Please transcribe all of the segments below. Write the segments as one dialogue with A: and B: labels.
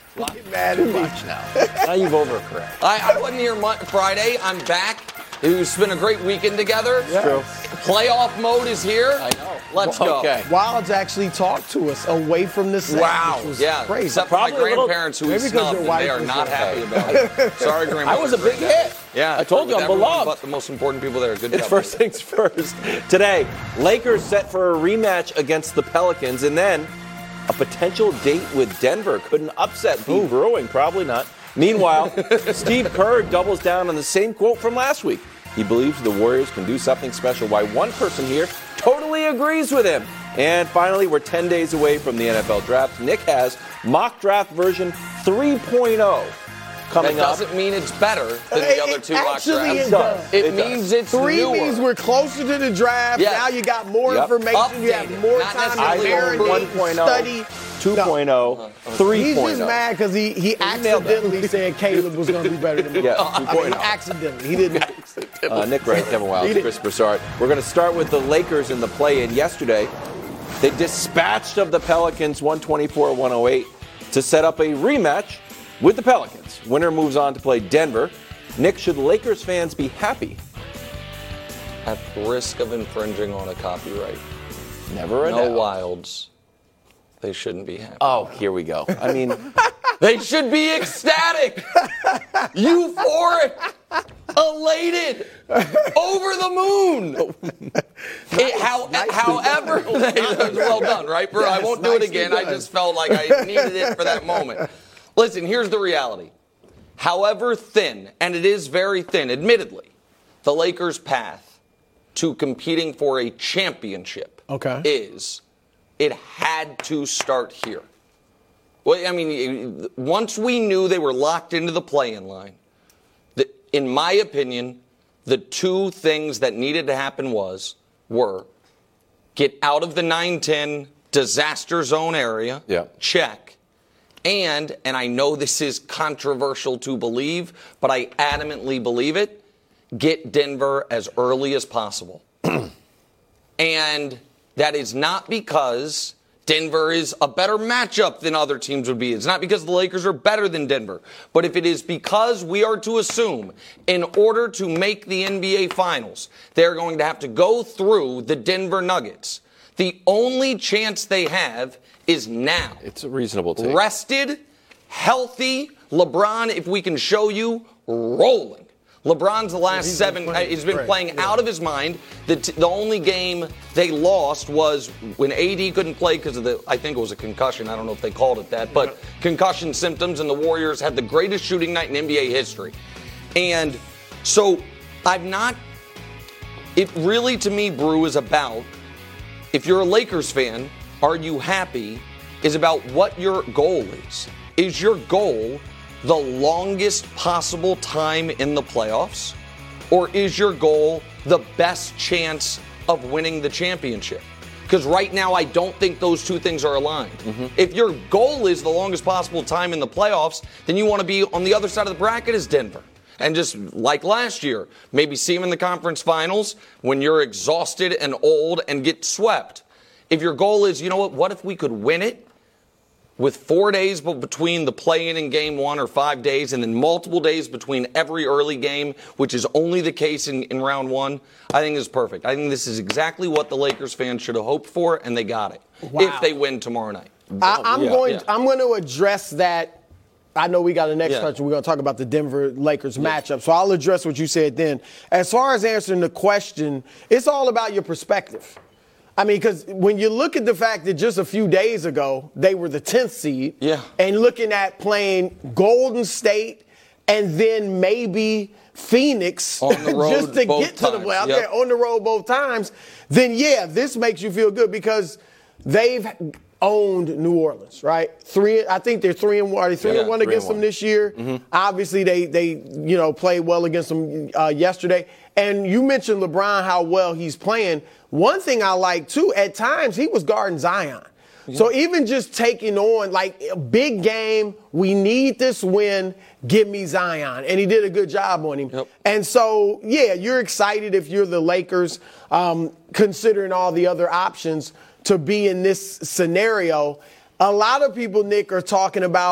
A: Too much now. Now you've overcorrected.
B: I wasn't here Friday. I'm back. It's been a great weekend together.
A: It's true.
B: Playoff mode is here.
A: I know.
B: Let's go.
A: Okay.
C: Wilds actually talked to us away from the set.
B: Wow.
C: Which was
B: Yeah.
C: crazy.
B: Except for my
A: Probably a little-
B: grandparents who we
C: maybe because
B: snubbed,
C: your
B: and
C: wife
B: they are
C: was
B: not
C: there.
B: happy about it. Sorry, grandma.
A: I was a big hit.
B: Yeah.
A: I told you I'm
B: Everyone
A: beloved.
B: But the most important people there. Good
A: It's
B: job.
A: first things first. Today, Lakers set for a rematch against the Pelicans, and then a potential date with Denver. Could an upset be brewing? Probably not. Meanwhile, Steve Kerr doubles down on the same quote from last week. He believes the Warriors can do something special. Why one person here totally agrees with him. And finally, we're 10 days away from the NFL draft. Nick has mock draft version 3.0 coming
B: That
A: up.
B: doesn't mean it's better than the other two mock
C: Actually,
B: drafts.
C: it does.
B: It
A: It does.
B: means it's
C: 3
B: newer.
C: means we're closer to the draft.
B: Yes.
C: Now you got more
A: Yep.
C: information. You have
B: Updated.
C: more
B: Not
C: time to
B: necessarily
C: marinate,
A: 1.0,
C: study.
A: 2.0, 3.0.
C: He's just mad because he
A: nailed that.
C: accidentally said Caleb was going to be better than me.
A: Yeah,
C: I mean,
A: 2.0.
C: accidentally. He didn't.
A: Nick Wright, Kevin Wiles,
C: He did.
A: Chris Broussard. We're going to start with the Lakers in the play-in. Yesterday, they dispatched of the Pelicans 124-108 to set up a rematch with the Pelicans. Winner moves on to play Denver. Nick, should Lakers fans be happy?
B: At risk of infringing on a copyright.
A: Never a
B: No
A: doubt.
B: Wilds. They shouldn't be happy.
A: Oh, here we go. I mean,
B: They should be ecstatic, euphoric, elated, over the moon. However, well done, right? I won't do it
C: nicely
B: again. I
C: done.
B: just felt like I needed it for that moment. Listen, here's the reality. However thin, and it is very thin, admittedly, the Lakers' path to competing for a championship is it had to start here. Well, I mean, once we knew they were locked into the play-in line, in my opinion, the two things that needed to happen were get out of the 9-10 disaster zone area, check, and I know this is controversial to believe, but I adamantly believe it, get Denver as early as possible. And that is not because Denver is a better matchup than other teams would be. It's not because the Lakers are better than Denver. But if it is because we are to assume in order to make the NBA Finals, they're going to have to go through the Denver Nuggets. The only chance they have is now.
A: it's a reasonable take.
B: Rested, healthy, LeBron, if we can show you, rolling. LeBron's the last he's been playing out of his mind. The only game they lost was when AD couldn't play because of I think it was a concussion. I don't know if they called it that, but concussion symptoms, and the Warriors had the greatest shooting night in NBA history. And so it really to me, Brew, is about, if you're a Lakers fan, are you happy, is about what your goal is. Is your goal the longest possible time in the playoffs? Or is your goal the best chance of winning the championship? Because right now, I don't think those two things are aligned. If your goal is the longest possible time in the playoffs, then you want to be on the other side of the bracket as Denver. And just like last year, maybe see them in the conference finals when you're exhausted and old and get swept. If your goal is, you know what if we could win it with 4 days between the play-in and game one, or 5 days, and then multiple days between every early game, which is only the case in round one, I think is perfect. I think this is exactly what the Lakers fans should have hoped for, and they got it.
C: Wow.
B: If they win tomorrow night.
C: I'm going to address that. I know we got the next question. We're going to talk about the Denver Lakers matchup. So I'll address what you said then. As far as answering the question, it's all about your perspective. I mean, because when you look at the fact that just a few days ago, they were the 10th seed, and looking at playing Golden State and then maybe Phoenix
B: on the road
C: just to
B: both
C: get to the
B: times.
C: playoffs, on the road both times, then this makes you feel good because they've owned New Orleans, right? I think they're 3-1. Are they 3-1 against them this year? Obviously, they played well against them yesterday. And you mentioned LeBron, how well he's playing. One thing I like, too, at times he was guarding Zion. So even just taking on, like, a big game, we need this win, give me Zion. And he did a good job on him. And so, you're excited if you're the Lakers, considering all the other options to be in this scenario. A lot of people, Nick, are talking about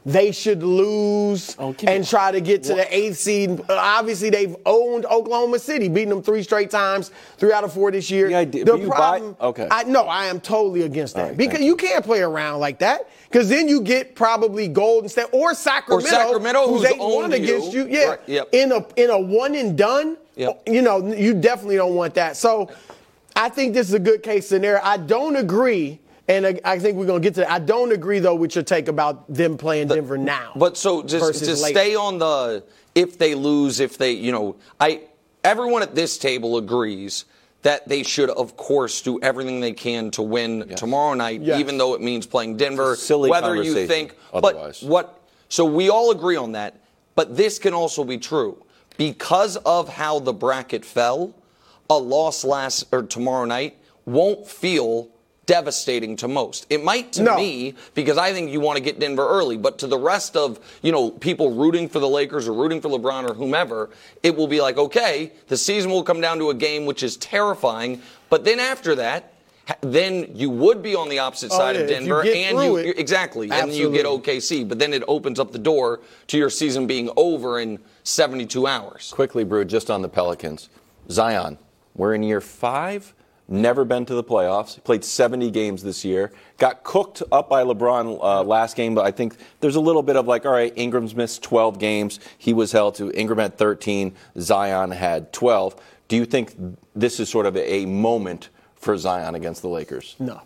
C: they should lose and try to get to the 8th seed. Obviously, they've owned Oklahoma City, beating them 3 straight times, 3 out of 4 this year. The problem, I am totally against that because you can't play around like that. Because then you get probably Golden State or Sacramento
B: who's
C: 8-1 against you. Yeah,
B: right, yep.
C: in a one and done.
B: Yep.
C: You definitely don't want that. So I think this is a good case scenario. I don't agree. And I think we're going to get to that. I don't agree, though, with your take about them playing Denver now.
B: But so just to stay on the if they lose, everyone at this table agrees that they should, of course, do everything they can to win tomorrow night, even though it means playing Denver.
A: Silly
B: whether you think
A: otherwise.
B: So we all agree on that. But this can also be true. Because of how the bracket fell, a loss tomorrow night won't feel devastating to most. It might to me, because I think you want to get Denver early, but to the rest of, people rooting for the Lakers or rooting for LeBron or whomever, it will be like, okay, the season will come down to a game which is terrifying, but then after that, then you would be on the opposite side of Denver, and you get OKC, but then it opens up the door to your season being over in 72 hours.
A: Quickly, Brew, just on the Pelicans. Zion, we're in year 5. Never been to the playoffs. He played 70 games this year. Got cooked up by LeBron last game, but I think there's a little bit of all right, Ingram's missed 12 games. He was held to. Ingram had 13. Zion had 12. Do you think this is sort of a moment for Zion against the Lakers?
C: No.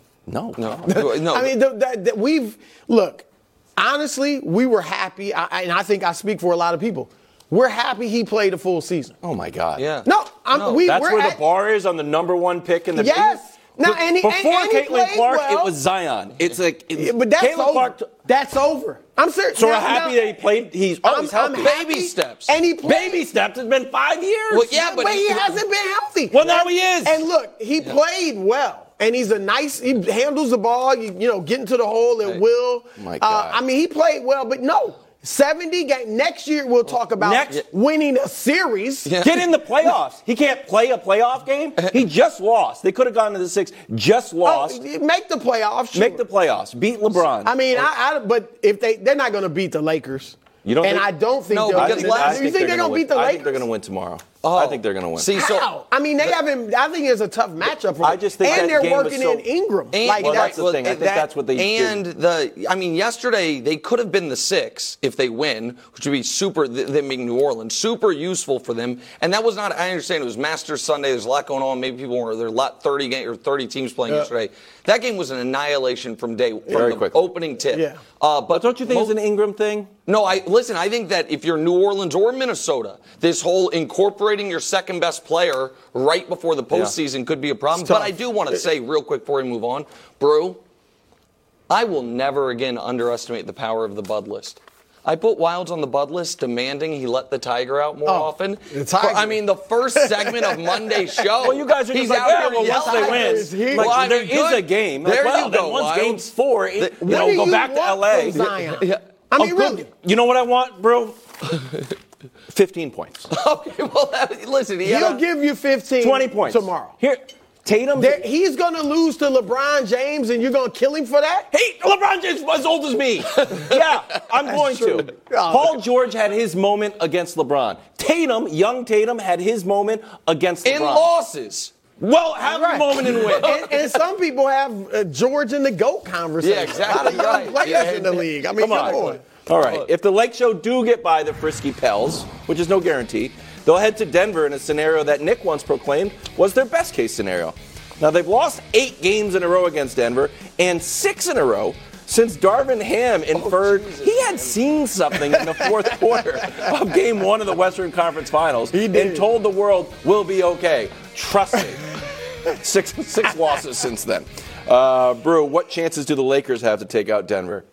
B: No.
C: I mean, honestly, we were happy, and I think I speak for a lot of people. We're happy he played a full season.
A: Oh, my God.
B: Yeah.
C: No.
A: That's where the bar is on the number 1 pick in the
C: Yes.
A: Before Caitlin Clark, it was Zion. It's like,
C: but that's
A: Caitlin
C: over.
A: Clark.
C: That's over. I'm serious.
A: So we're happy that he played. He's healthy.
C: I'm
B: baby steps.
C: And he played.
A: Baby steps. It's been 5 years.
B: Well, yeah, but
C: he hasn't been healthy.
A: Well, now he is.
C: And look, he played well. And he handles the ball, get into the hole at will.
A: My God.
C: He played well, but no. 70 games. Next year, we'll talk about winning a series.
A: Yeah. Get in the playoffs. He can't play a playoff game. He just lost. They could have gone to the 6. Just lost.
C: Make the playoffs. Sure.
A: Make the playoffs. Beat LeBron.
C: But if they're not going to beat the Lakers.
A: You don't?
C: I don't think they'll. You think they're going to beat the Lakers?
A: I think they're going to win tomorrow. I think they're going to win.
B: See,
C: how? They haven't. I think it's a tough matchup for them.
A: I just think
C: and
A: that
C: they're working in Ingram.
A: That's the thing. I think that's what they do.
B: Yesterday they could have been the 6 if they win, which would be super. Them being New Orleans, super useful for them. And that was not. I understand it was Masters Sunday. There's a lot going on. Maybe people were there. 30 teams playing yesterday. That game was an annihilation from the opening tip.
C: Yeah.
B: But
A: don't you think it's an Ingram thing?
B: No, I think that if you're New Orleans or Minnesota, this whole incorporating your second best player right before the postseason could be a problem. But I do want to say real quick before we move on, Brew, I will never again underestimate the power of the Bud list. I put Wildes on the Bud list demanding he let the Tiger out more often. The first segment of Monday's show.
A: Well, you guys are just once they win. There is a game.
B: There you go,
A: once game's 4, go back to L.A.
C: Really.
A: You know what I want, bro? 15 points.
B: Okay, well, listen.
C: He'll give you 15
A: 20 points
C: tomorrow.
A: Here, Tatum.
C: He's going to lose to LeBron James, and you're going to kill him for that?
A: Hey, LeBron James is as old as me. Yeah, I'm going to. Paul George had his moment against LeBron. Young Tatum, had his moment against LeBron.
B: In losses.
A: Well, have a moment and win.
C: and some people have George and the GOAT conversation.
B: Yeah, exactly.
C: A lot of young players in the league. Come on.
A: All right. If the Lake Show do get by the Frisky Pels, which is no guarantee, they'll head to Denver in a scenario that Nick once proclaimed was their best case scenario. Now, they've lost 8 games in a row against Denver and 6 in a row since Darvin Ham inferred he had seen something in the fourth quarter of Game 1 of the Western Conference Finals and told the world, we'll be okay. Trust me. 6 losses since then. Brew, what chances do the Lakers have to take out Denver?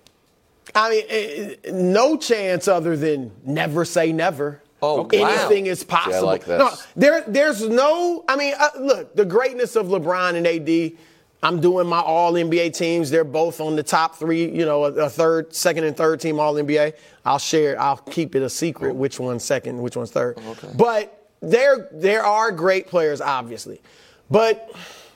C: No chance other than never say never.
B: Oh,
C: anything is possible.
A: See, I like this.
C: No, there's no. Look, the greatness of LeBron and AD. I'm doing my All NBA teams. They're both on the top 3. Second and third team All NBA. I'll keep it a secret which one's second, which one's third. Okay. But there are great players, obviously, but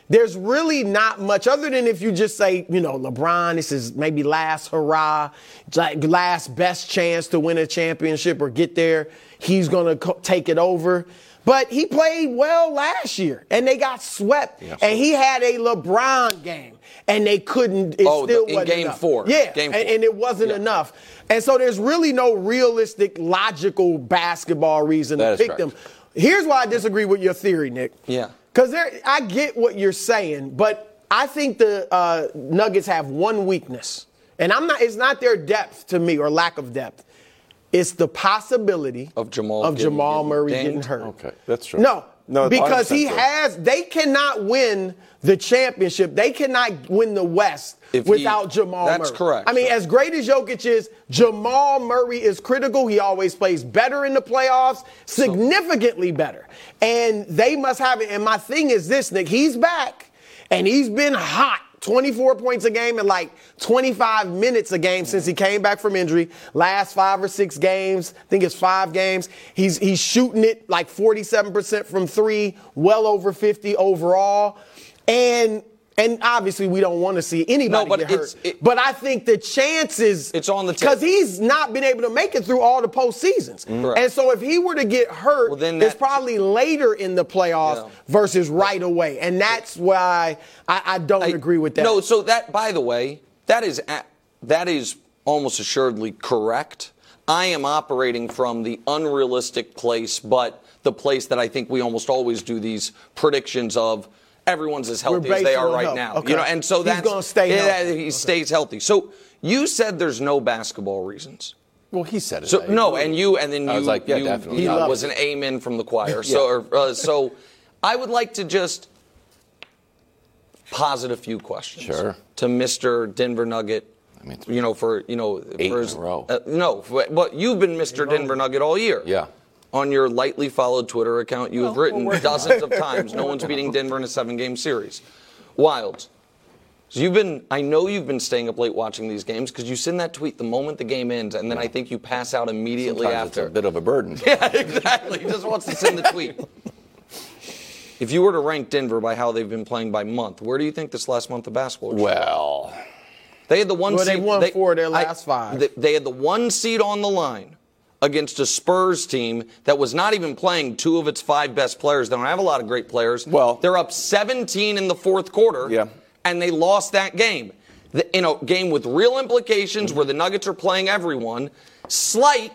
C: there's really not much other than if you just say, LeBron, this is maybe last hurrah, like last best chance to win a championship or get there. He's going to take it over. But he played well last year, and they got swept. Yeah. And he had a LeBron game, and they couldn't. It still wasn't
B: Game
C: enough.
B: 4.
C: Yeah,
B: Game 4.
C: And it wasn't enough. And so there's really no realistic, logical basketball reason to pick them. Here's why I disagree with your theory, Nick.
B: Yeah.
C: Because I get what you're saying, but I think the Nuggets have one weakness, and it's not their depth to me or lack of depth. It's the possibility
B: of Jamal
C: Murray getting hurt.
A: Okay, that's true.
C: No, because they cannot win the championship. They cannot win the West without Jamal Murray.
B: That's correct.
C: I mean, as great as Jokic is, Jamal Murray is critical. He always plays better in the playoffs, significantly better. And they must have it. And my thing is this, Nick, he's back, and he's been hot. 24 points a game and like 25 minutes a game since he came back from injury. Last 5 or 6 games, I think it's 5 games. He's shooting it like 47% from 3, well over 50 overall. And obviously we don't want to see anybody get hurt. But I think the chances,
B: it's on the table.
C: because he's not been able to make it through all the postseasons. And so if he were to get hurt, it's probably later in the playoffs versus right away. And that's why I don't agree with that.
B: No, so that, by the way, that is almost assuredly correct. I am operating from the unrealistic place, but the place that I think we almost always do these predictions of. Everyone's as healthy as they are right now.
C: Okay.
B: And so
C: he's going to stay healthy.
B: He stays healthy. So you said there's no basketball reasons.
A: Well, he said it.
B: So no, and then you
A: I was like, yeah, definitely.
B: Was an amen from the choir. So I would like to just posit a few questions.
A: Sure.
B: To Mr. Denver Nugget. I mean,
A: 8 in a row.
B: But you've been Mr. Denver Nugget all year.
A: Yeah.
B: On your lightly followed Twitter account, you have written dozens of times, no one's beating Denver in a 7-game series. Wilds. So I know you've been staying up late watching these games because you send that tweet the moment the game ends, and then I think you pass out immediately
A: Sometimes
B: after.
A: It's a bit of a burden.
B: Yeah, exactly. He just wants to send the tweet. If you were to rank Denver by how they've been playing by month, where do you think this last month of basketball is?
A: Well,
C: they had the one seed. They won 4 of their last 5.
B: They had the 1 seed on the line against a Spurs team that was not even playing 2 of its 5 best players. They don't have a lot of great players.
A: Well,
B: they're up 17 in the fourth quarter, and they lost that game. In a game with real implications where the Nuggets are playing everyone, slight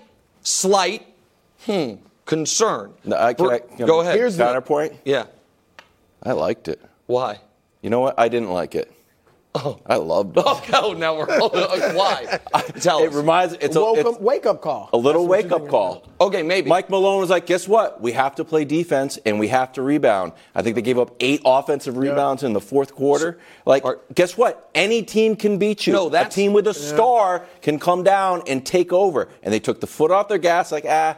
B: concern.
A: Go ahead.
C: Here's
A: counterpoint.
B: Yeah.
A: I liked it.
B: Why?
A: You know what? I didn't like it.
B: Oh,
A: I loved it.
B: Oh, now we're why? Tell us.
A: It's a
C: wake-up call.
A: A little wake-up call.
B: Okay, maybe.
A: Mike Malone was like, guess what? We have to play defense, and we have to rebound. I think they gave up 8 offensive rebounds in the fourth quarter. Guess what? Any team can beat you.
B: No,
A: a team with a star can come down and take over. And they took the foot off their gas,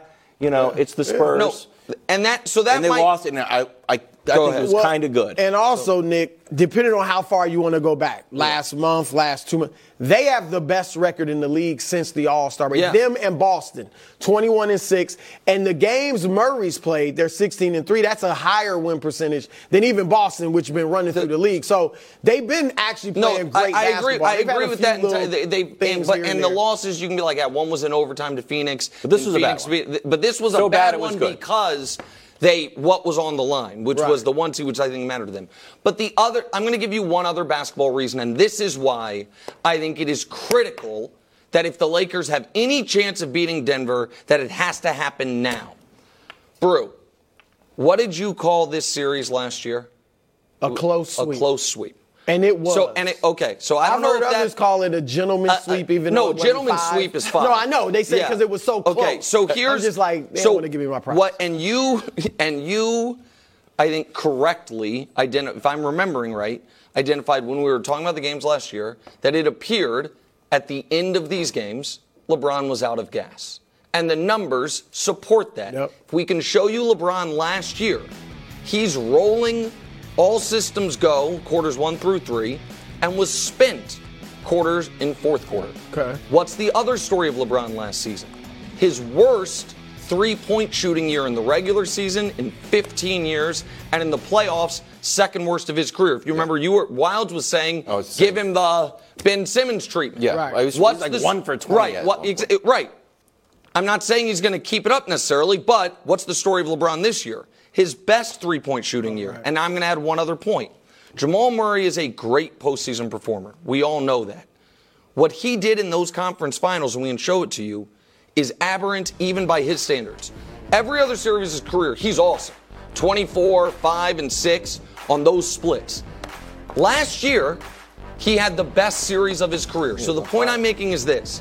A: it's the Spurs.
B: No, and they
A: lost, and I think it was kind of good.
C: And also, Nick, depending on how far you want to go back, last month, last 2 months, they have the best record in the league since the All-Star break. Them and Boston, 21-6. And the games Murray's played, they're 16-3. That's a higher win percentage than even Boston, which has been running through the league. So they've been actually playing great basketball.
B: I agree with that. And the losses, you can be like, one was in overtime to Phoenix.
A: But this was a bad one.
B: But this was a bad one because what was on the line, which was the 1 seed, which I think mattered to them. But I'm going to give you one other basketball reason, and this is why I think it is critical that if the Lakers have any chance of beating Denver, that it has to happen now. Brew, what did you call this series last year?
C: A close sweep.
B: A close sweep.
C: And it was.
B: So I don't know if
C: others call it a gentleman's sweep, even though
B: gentleman's sweep is fine.
C: No, I know. They said because it was so close.
B: Okay, so here's.
C: I'm just like, they don't want to give me my props.
B: And you, I think correctly, if I'm remembering right, identified when we were talking about the games last year that it appeared at the end of these games, LeBron was out of gas. And the numbers support that.
C: Yep.
B: If we can show you LeBron last year, he's rolling all systems go, quarters 1 through 3, and was spent quarters in fourth quarter.
C: Okay.
B: What's the other story of LeBron last season? His worst three-point shooting year in the regular season in 15 years, and in the playoffs, second worst of his career. If you remember, Wildes was saying, give him the Ben Simmons treatment.
A: Yeah, right. He's like 1 for 20.
B: Right. I'm not saying he's going to keep it up necessarily, but what's the story of LeBron this year? His best three-point shooting year. Right. And I'm going to add one other point. Jamal Murray is a great postseason performer. We all know that. What he did in those conference finals, and we can show it to you, is aberrant even by his standards. Every other series of his career, he's awesome. 24, 5, and 6 on those splits. Last year, he had the best series of his career. So the point I'm making is this.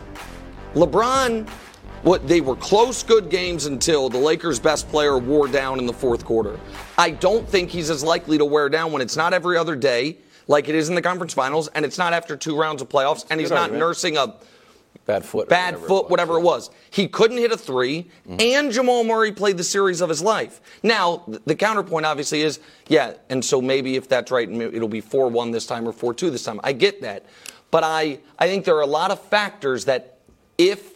B: LeBron, they were close, good games until the Lakers' best player wore down in the fourth quarter. I don't think he's as likely to wear down when it's not every other day like it is in the conference finals, and it's not after 2 rounds of playoffs, and he's not nursing a
A: bad foot,
B: whatever it was. He couldn't hit a three, and Jamal Murray played the series of his life. Now, the counterpoint obviously is, and so maybe if that's right, it'll be 4-1 this time or 4-2 this time. I get that. But I think there are a lot of factors that if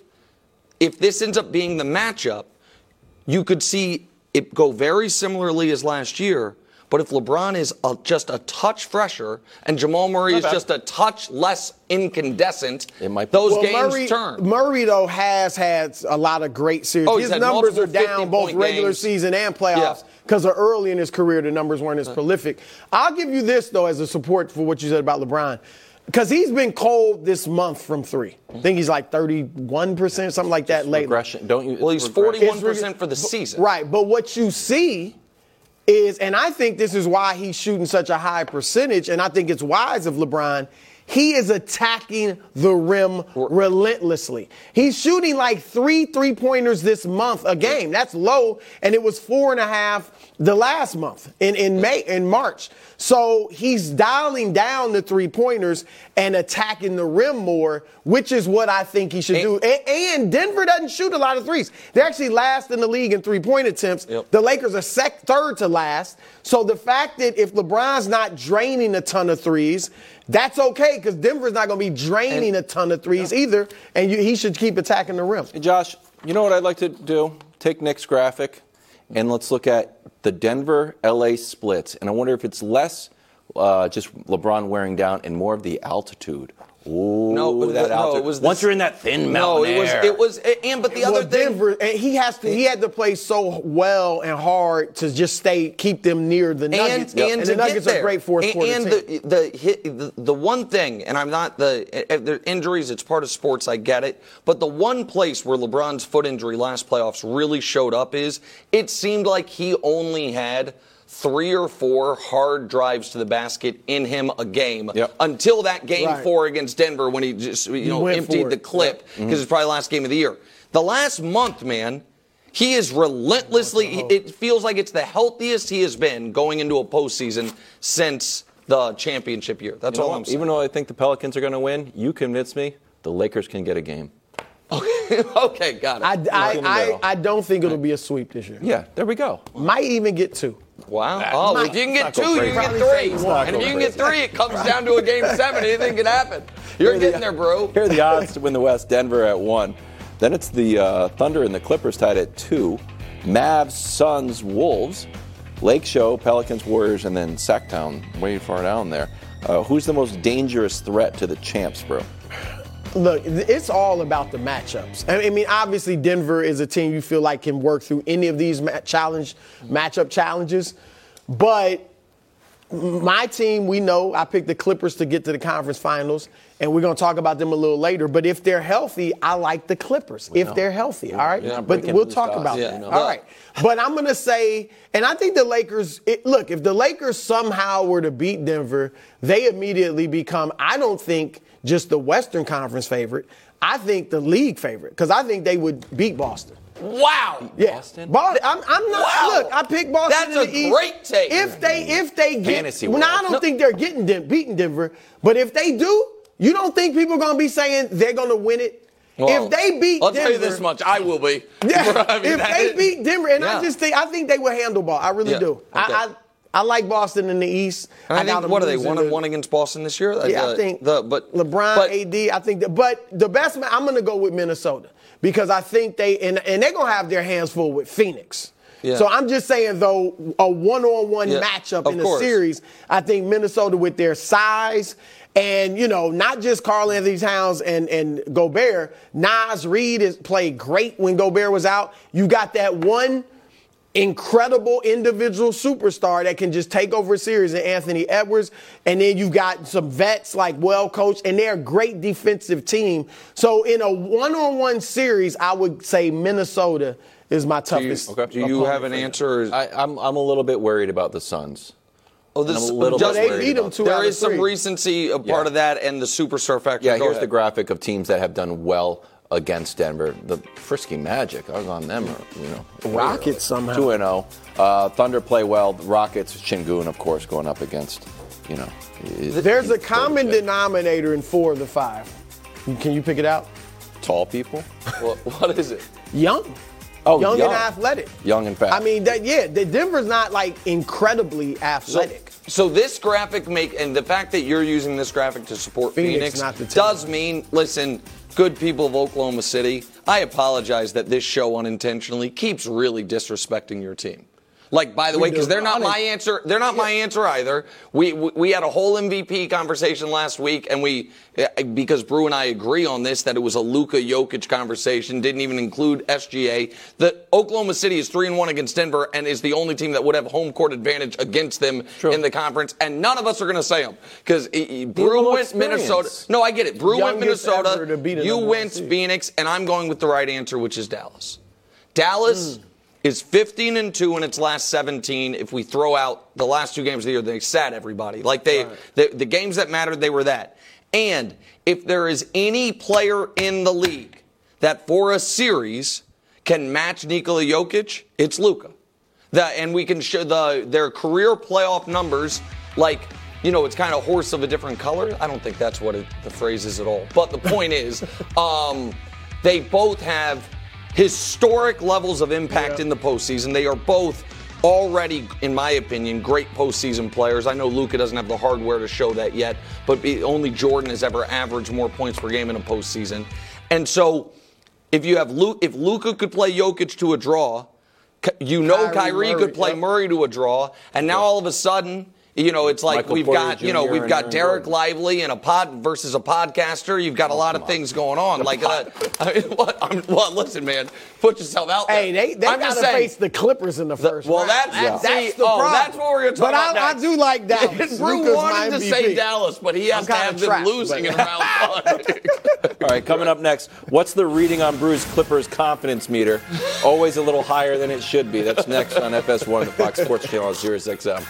B: this ends up being the matchup, you could see it go very similarly as last year. But if LeBron is just a touch fresher and Jamal Murray is just a touch less incandescent, those games turn.
C: Murray, though, has had a lot of great series. His numbers are down both regular season and playoffs because early in his career the numbers weren't as prolific. I'll give you this, though, as a support for what you said about LeBron. Because he's been cold this month from 3. I think he's like 31%, something like that lately.
B: Well, he's 41% for the season.
C: Right, but what you see is, and I think this is why he's shooting such a high percentage, and I think it's wise of LeBron, he is attacking the rim relentlessly. He's shooting like 3 3-pointers this month a game. That's low, and it was 4.5 the last month in March. So he's dialing down the 3-pointers and attacking the rim more, which is what I think he should do. And Denver doesn't shoot a lot of threes. They're actually last in the league in 3-point attempts. Yep. The Lakers are third to last. So the fact that if LeBron's not draining a ton of threes, that's okay because Denver's not going to be draining a ton of threes either, and he should keep attacking the rim.
A: Hey, Josh, you know what I'd like to do? Take Nick's graphic, and let's look at the Denver-LA splits. And I wonder if it's less just LeBron wearing down and more of the altitude. Ooh, it was once you're in that thin mountain air.
B: But the other thing,
C: Denver, and he had to play so well and hard to just keep them near the Nuggets. And the Nuggets are great fourth quarter team.
B: The one thing, and I'm not the injuries, it's part of sports, I get it. But the one place where LeBron's foot injury last playoffs really showed up is it seemed like he only had 3 or 4 hard drives to the basket in him a game until that game 4 against Denver when he just emptied the clip because it's probably the last game of the year. The last month, man, he is relentlessly. It feels like it's the healthiest he has been going into a postseason since the championship year. That's all I'm saying.
A: Even though I think the Pelicans are going to win, you convince me the Lakers can get a game.
B: Okay, got it.
C: I don't think it'll be a sweep this year.
A: Yeah, there we go.
C: Might even get 2.
B: Wow. If you can get 2, you can get 3. And if you can get 3, it comes down to a game 7. Anything can happen. You're getting there, bro.
A: Here are the odds to win the West. Denver at 1. Then it's the Thunder and the Clippers tied at 2. Mavs, Suns, Wolves. Lake Show, Pelicans, Warriors, and then Sacktown way far down there. Who's the most dangerous threat to the champs, bro?
C: Look, it's all about the matchups. I mean, obviously Denver is a team you feel like can work through any of these matchup challenges. But my team, we know I picked the Clippers to get to the conference finals, and we're going to talk about them a little later. But if they're healthy, I like the Clippers. If they're healthy, all right? But we'll talk about that. All right. But I'm going to say, and I think the Lakers, look, if the Lakers somehow were to beat Denver, they immediately become, I don't think, just the Western Conference favorite. I think the league favorite because I think they would beat Boston.
B: Wow.
C: Yeah. Boston? I'm not. Wow. Look, I picked Boston.
B: That's a great take.
C: If they get, I don't think they're beating Denver, but if they do, you don't think people are going to be saying they're going to win it? Well, if they beat Denver,
B: I'll tell you this much, I will be.
C: Yeah. If they beat Denver, and I think they will handle ball. I really do. Okay. I like Boston in the East.
B: And I think, what are they, 1-1 against Boston this year?
C: Yeah, I think LeBron, AD, I think but the best, I'm going to go with Minnesota because I think they're going to have their hands full with Phoenix. Yeah. So I'm just saying, though, a one-on-one matchup in a series, I think Minnesota with their size and, not just Karl-Anthony Towns and Gobert. Naz Reid has played great when Gobert was out. You got that one incredible individual superstar that can just take over a series in Anthony Edwards. And then you've got some vets like well coached, and they're a great defensive team. So in a one-on-one series, I would say Minnesota is my toughest.
B: Do you have an answer?
A: I'm a little bit worried about the Suns.
B: Oh,
C: they beat them 2 out of 3.
B: There is some recency, a part of that, and the superstar factor.
A: Yeah, here's the graphic of teams that have done well against Denver. The Frisky Magic, I was on them.
C: Rockets somehow
A: 2-0. Thunder play well. Rockets, Şengün, of course, going up against.
C: There's a common denominator in 4 of the 5. Can you pick it out?
A: Tall people.
B: What is it?
C: Young. Young and athletic.
A: Young and fast.
C: I mean, the Denver's not like incredibly athletic.
B: So this graphic and the fact that you're using this graphic to support Phoenix does mean, listen, good people of Oklahoma City, I apologize that this show unintentionally keeps really disrespecting your team. Like, by the way, because they're not my answer. They're not my answer either. We had a whole MVP conversation last week, and because Brew and I agree on this, that it was a Luka Jokic conversation, didn't even include SGA. The Oklahoma City is 3-1 against Denver and is the only team that would have home court advantage against them in the conference, and none of us are going to say them because Brew went Minnesota. No, I get it. Brew went Minnesota. You went Phoenix, and I'm going with the right answer, which is Dallas. Dallas is 15-2 in its last 17. If we throw out the last 2 games of the year, they sat everybody. Like the games that mattered, they were that. And if there is any player in the league that for a series can match Nikola Jokic, it's Luka. And we can show their career playoff numbers like, it's kind of horse of a different color. I don't think that's what the phrase is at all. But the point is, they both have historic levels of impact in the postseason. They are both already, in my opinion, great postseason players. I know Luka doesn't have the hardware to show that yet, but only Jordan has ever averaged more points per game in a postseason. And so, if Luka could play Jokic to a draw, Kyrie could play Murray to a draw, and now all of a sudden, it's like Michael Porter Jr. we've got Derek Lively and a pod versus a podcaster. You've got a lot of things going on. Listen, man, put yourself out there.
C: Hey, they got to face the Clippers in the first round.
B: That's the problem. That's what we're going to talk about next.
C: But I do like Dallas.
B: Brew wanted to say Dallas, but he has to have them losing in round 1.
A: All right, coming up next, what's the reading on Brew's Clippers confidence meter? Always a little higher than it should be. That's next on FS1, the Fox Sports Channel on SiriusXM.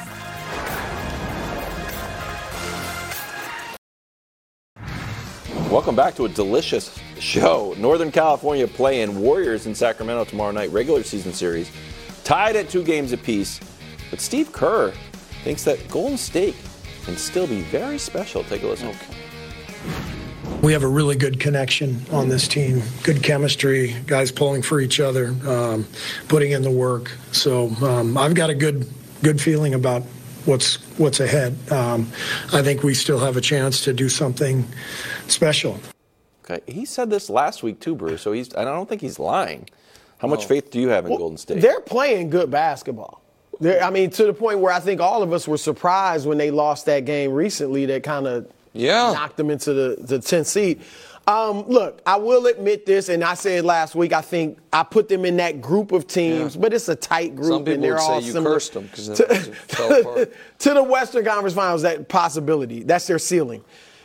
A: Welcome back to a delicious show. Northern California playing Warriors in Sacramento tomorrow night, regular season series. Tied at 2 games apiece. But Steve Kerr thinks that Golden State can still be very special. Take a listen.
D: We have a really good connection on this team. Good chemistry, guys pulling for each other, putting in the work. So I've got a good feeling about what's ahead. I think we still have a chance to do something special.
A: Okay, he said this last week too, Bruce. So I don't think he's lying. How much faith do you have in Golden State?
C: They're playing good basketball. To the point where I think all of us were surprised when they lost that game recently. That kind of knocked them into the 10th seed. Look, I will admit this, and I said last week, I think I put them in that group of teams, but it's a tight group.
B: Some people
C: and they're
B: would
C: all
B: say you
C: similar
B: cursed them because it fell apart.
C: To the Western Conference Finals, that possibility. That's their ceiling.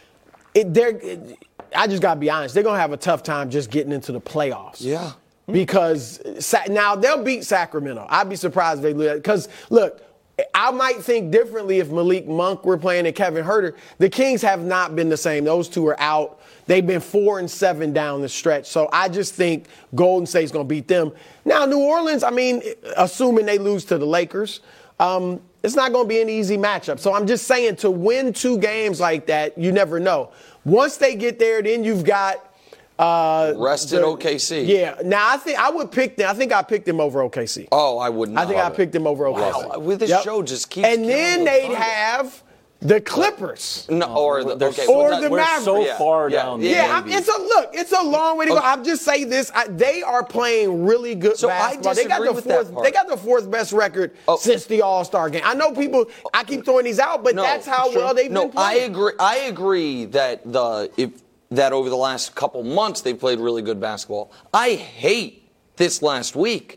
C: I just got to be honest. They're going to have a tough time just getting into the playoffs.
B: Yeah.
C: Because now they'll beat Sacramento. I'd be surprised if they lose. Because, look, I might think differently if Malik Monk were playing and Kevin Huerter. The Kings have not been the same. Those two are out. They've been 4-7 down the stretch. So I just think Golden State's going to beat them. Now, New Orleans, assuming they lose to the Lakers, it's not going to be an easy matchup. So I'm just saying, to win 2 games like that, you never know. Once they get there, then you've got
B: Rested OKC.
C: Yeah. Now I think I would pick them. I think I picked them over OKC.
B: Oh, I wouldn't.
C: I think I picked them over OKC.
B: Wow. With this show just keeps.
C: And then they'd have the Clippers.
B: No, or the Mavericks.
A: We're so far down.
C: It's a long way to go. I'll just say this: they are playing really good basketball.
B: They
C: got the fourth best record since the All-Star game. I know people. I keep throwing these out, but that's how well they've been playing.
B: I agree that that over the last couple months they've played really good basketball. I hate this last week.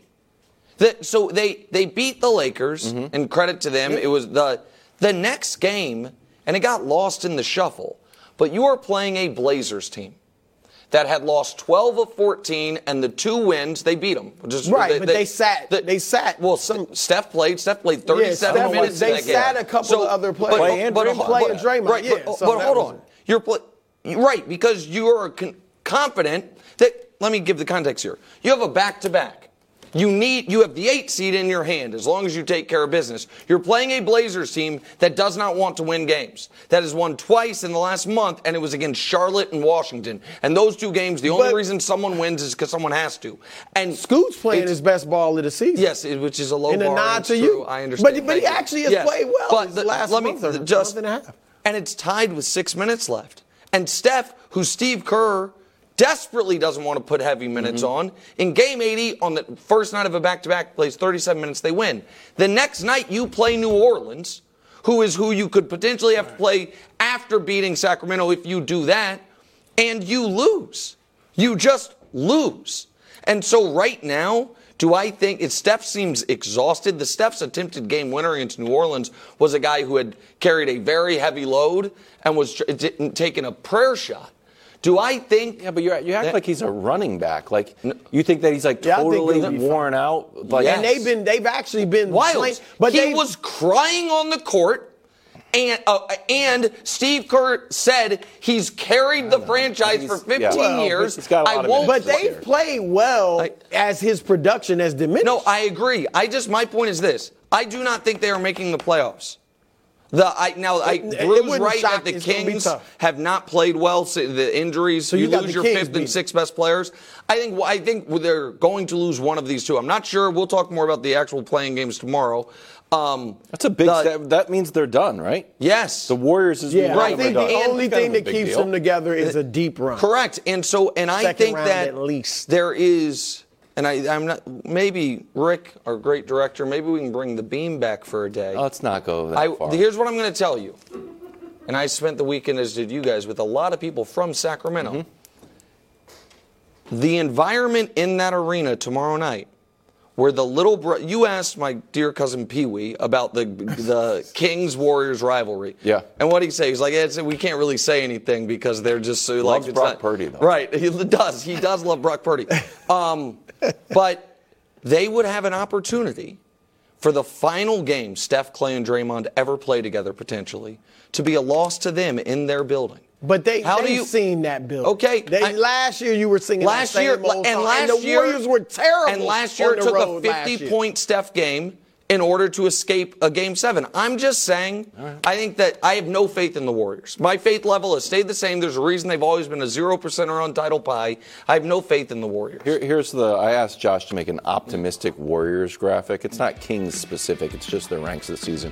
B: So they beat the Lakers, and credit to them. It was the next game, and it got lost in the shuffle. But you are playing a Blazers team that had lost 12 of 14, and the 2 wins, they beat them.
C: But they sat.
B: Well, Steph played 37 minutes in that game.
C: They sat a couple of other players.
B: Clay and Draymond.
C: Right,
B: but hold on. Right, because you are confident that, let me give the context here. You have a back-to-back. You have the 8 seed in your hand as long as you take care of business. You're playing a Blazers team that does not want to win games. That has won twice in the last month, and it was against Charlotte and Washington. And those 2 games, the only reason someone wins is because someone has to. And
C: Scoot's playing his best ball of the season.
B: Yes, which is a low bar.
C: And a nod to you.
B: I understand.
C: But he actually has played well the last month and a half.
B: And it's tied with 6 minutes left. And Steph, who Steve Kerr desperately doesn't want to put heavy minutes on. In game 80, on the first night of a back-to-back, plays 37 minutes, they win. The next night, you play New Orleans, who you could potentially have to play after beating Sacramento if you do that, and you lose. You just lose. And so right now, do I think Steph seems exhausted? The Steph's attempted game winner against New Orleans was a guy who had carried a very heavy load and was taking a prayer shot. Do I think?
A: Yeah, but you act like he's a running back. Like you think that he's like totally worn out. Like,
C: and they've actually been
B: wild. But he was crying on the court, and Steve Kerr said he's carried the franchise for 15 years.
C: But they've played well as his production has diminished.
B: No, I agree. My point is this: I do not think they are making the playoffs. Drew's right that the Kings have not played well. The injuries, so you lose your 5th and 6th best players. I think they're going to lose one of these 2. I'm not sure. We'll talk more about the actual playing games tomorrow.
A: That's a big step. That means they're done, right?
B: Yes.
A: The Warriors is
C: right. I think the only thing that keeps them together is a deep run.
B: Correct. And I think that
C: at least
B: there is. And I'm not. Maybe Rick, our great director, maybe we can bring the beam back for a day.
A: Let's not go that far.
B: Here's what I'm going to tell you. And I spent the weekend, as did you guys, with a lot of people from Sacramento. The environment in that arena tomorrow night, where you asked my dear cousin Pee Wee about the Kings-Warriors rivalry.
A: Yeah.
B: And what did he say? He's like, we can't really say anything because they're just so like.
A: Loves Brock Purdy, though.
B: Right. He does. He does love Brock Purdy. But they would have an opportunity for the final game Steph, Clay, and Draymond ever play together, potentially, to be a loss to them in their building.
C: But they've seen that building.
B: Okay.
C: Last year you were singing that same old song, and the Warriors were terrible.
B: And last year it took a 50-point Steph game in order to escape a Game 7. I'm just saying, I think that I have no faith in the Warriors. My faith level has stayed the same. There's a reason they've always been a 0%er on title pie. I have no faith in the Warriors.
A: I asked Josh to make an optimistic Warriors graphic. It's not Kings specific. It's just their ranks this season.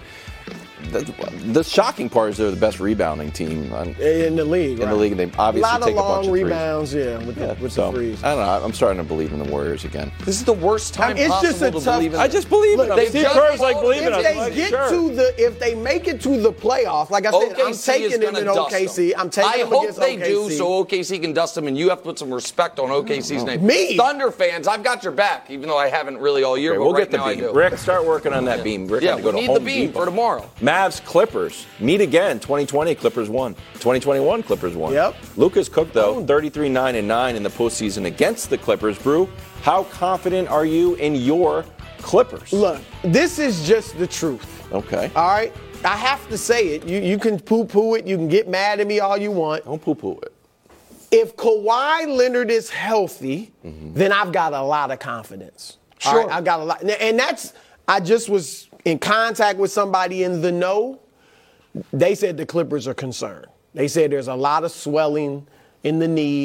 A: The shocking part is they're the best rebounding team
C: in the league.
A: In the league, they obviously take a bunch of
C: long rebounds, with the threes.
A: I don't know. I'm starting to believe in the Warriors again.
B: This is the worst time possible to believe in.
A: I just believe in them. Steve Kerr's like believing us.
C: If they make it to the playoffs, like I said, I'm taking them in OKC. I'm taking them against OKC.
B: I hope they do, so OKC can dust them, and you have to put some respect on OKC's name.
C: Me,
B: Thunder fans, I've got your back, even though I haven't really all year.
A: We'll get the beam. Rick, start working on that beam. Rick,
B: we need the beam for tomorrow.
A: Mavs Clippers meet again. 2020 Clippers won. 2021 Clippers won.
C: Yep.
A: Lucas Cook though 33-9-9 in the postseason against the Clippers. Brew, how confident are you in your Clippers?
C: Look, this is just the truth.
A: Okay.
C: All right. I have to say it. You can poo-poo it. You can get mad at me all you want.
A: Don't poo-poo it.
C: If Kawhi Leonard is healthy, then I've got a lot of confidence.
B: Sure.
C: All right, I've got a lot. And I just was in contact with somebody in the know. They said the Clippers are concerned. They said there's a lot of swelling in the knee.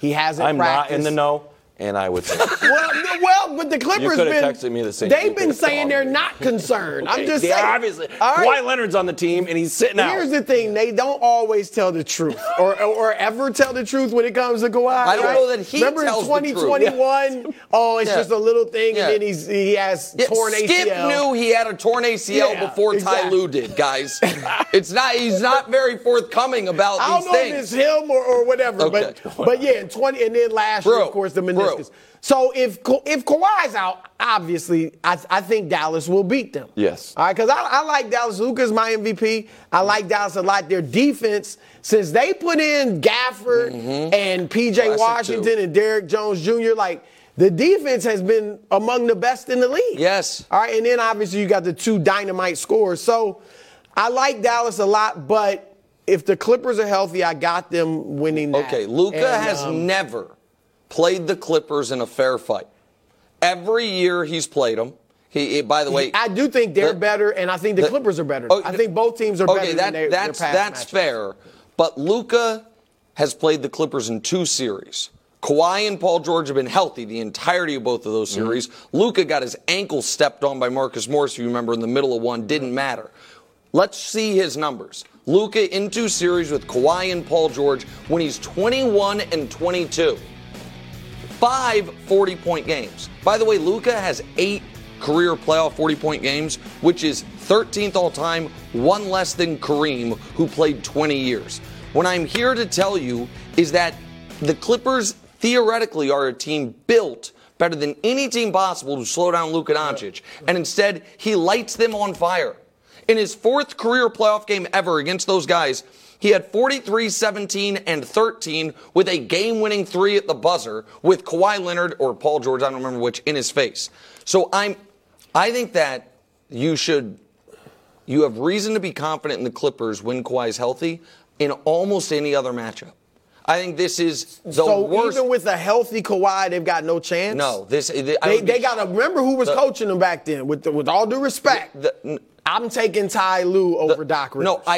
C: He hasn't
A: I'm
C: practiced.
A: not in the know, and I would say.
C: Well, but the Clippers
A: You could have texted me the same.
C: They've been saying they're not concerned. I'm just saying.
A: Obviously,
C: All right.
A: Kawhi Leonard's on the team, and he's sitting out.
C: Here's the thing: they don't always tell the truth, or ever tell the truth when it comes to Kawhi.
B: I don't know that he
C: Remember
B: tells
C: in
B: the truth.
C: 2021? Oh, it's just a little thing, and then he has torn ACL.
B: Skip knew he had a torn ACL before Ty Lue did, guys. He's not very forthcoming about these things.
C: I don't know if it's him or whatever,
B: Okay.
C: but yeah, in 20, and then last year, of course, the meniscus. So if Kawhi's out, obviously, I think Dallas will beat them.
A: Yes.
C: All right, because I like Dallas. Luka's my MVP. I like Dallas a lot. Their defense, since they put in Gafford and P.J. Washington and Derrick Jones Jr., like, the defense has been among the best in the league.
B: Yes.
C: All right, and then obviously you got the two dynamite scorers. So I like Dallas a lot, but if the Clippers are healthy, I got them winning that.
B: Okay, Luka has never played the Clippers in a fair fight. Every year he's played them. By the way,
C: I do think they're better, and I think the Clippers are better. I think both teams are better than their past
B: that's
C: matchups.
B: fair. But Luka has played the Clippers in 2 series. Kawhi and Paul George have been healthy the entirety of both of those series. Luka got his ankle stepped on by Marcus Morris, if you remember, in the middle of one. Didn't matter. Let's see his numbers. Luka in 2 series with Kawhi and Paul George when he's 21 and 22. 5 40-point games. By the way, Luka has 8 career playoff 40-point games, which is 13th all-time, 1 less than Kareem, who played 20 years. What I'm here to tell you is that the Clippers theoretically are a team built better than any team possible to slow down Luka Doncic, and instead he lights them on fire. In his 4th career playoff game ever against those guys, he had 43, 17, and 13 with a game-winning 3 at the buzzer with Kawhi Leonard or Paul George, I don't remember which, in his face. So I think that you have reason to be confident in the Clippers when Kawhi's healthy in almost any other matchup. I think this is the worst.
C: Even with a healthy Kawhi, they've got no chance?
B: No. They
C: got to remember who was coaching them back then, with all due respect. I'm taking Ty Lue over Doc Rivers.
B: No,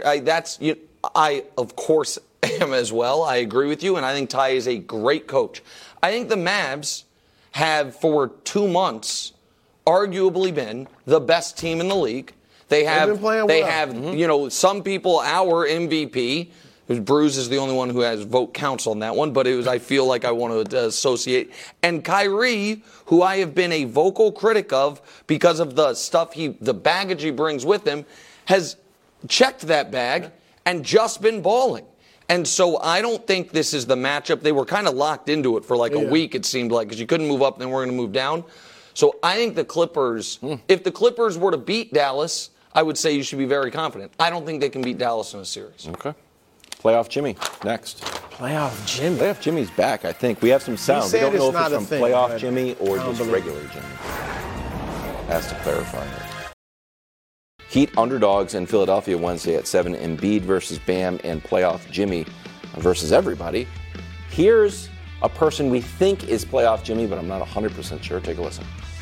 B: I of course am as well. I agree with you, and I think Ty is a great coach. I think the Mavs have, for 2 months, arguably been the best team in the league. They've been playing well. Some people, our MVP, Bruce is the only one who has vote counts on that one, but I feel like I want to associate. And Kyrie, who I have been a vocal critic of because of the stuff the baggage he brings with him, has checked that bag and just been balling. And so I don't think this is the matchup. They were kind of locked into it for like a week, it seemed like, because you couldn't move up and then we're going to move down. So I think the Clippers, if the Clippers were to beat Dallas, I would say you should be very confident. I don't think they can beat Dallas in a series.
A: Okay. Playoff Jimmy, next.
C: Playoff Jimmy.
A: Playoff Jimmy's back, I think. We have some sound. We don't know if it's from Playoff Jimmy or just regular Jimmy. Has to clarify it. Heat underdogs in Philadelphia Wednesday at 7. Embiid versus Bam and Playoff Jimmy versus everybody. Here's a person we think is Playoff Jimmy, but I'm not 100% sure. Take a listen.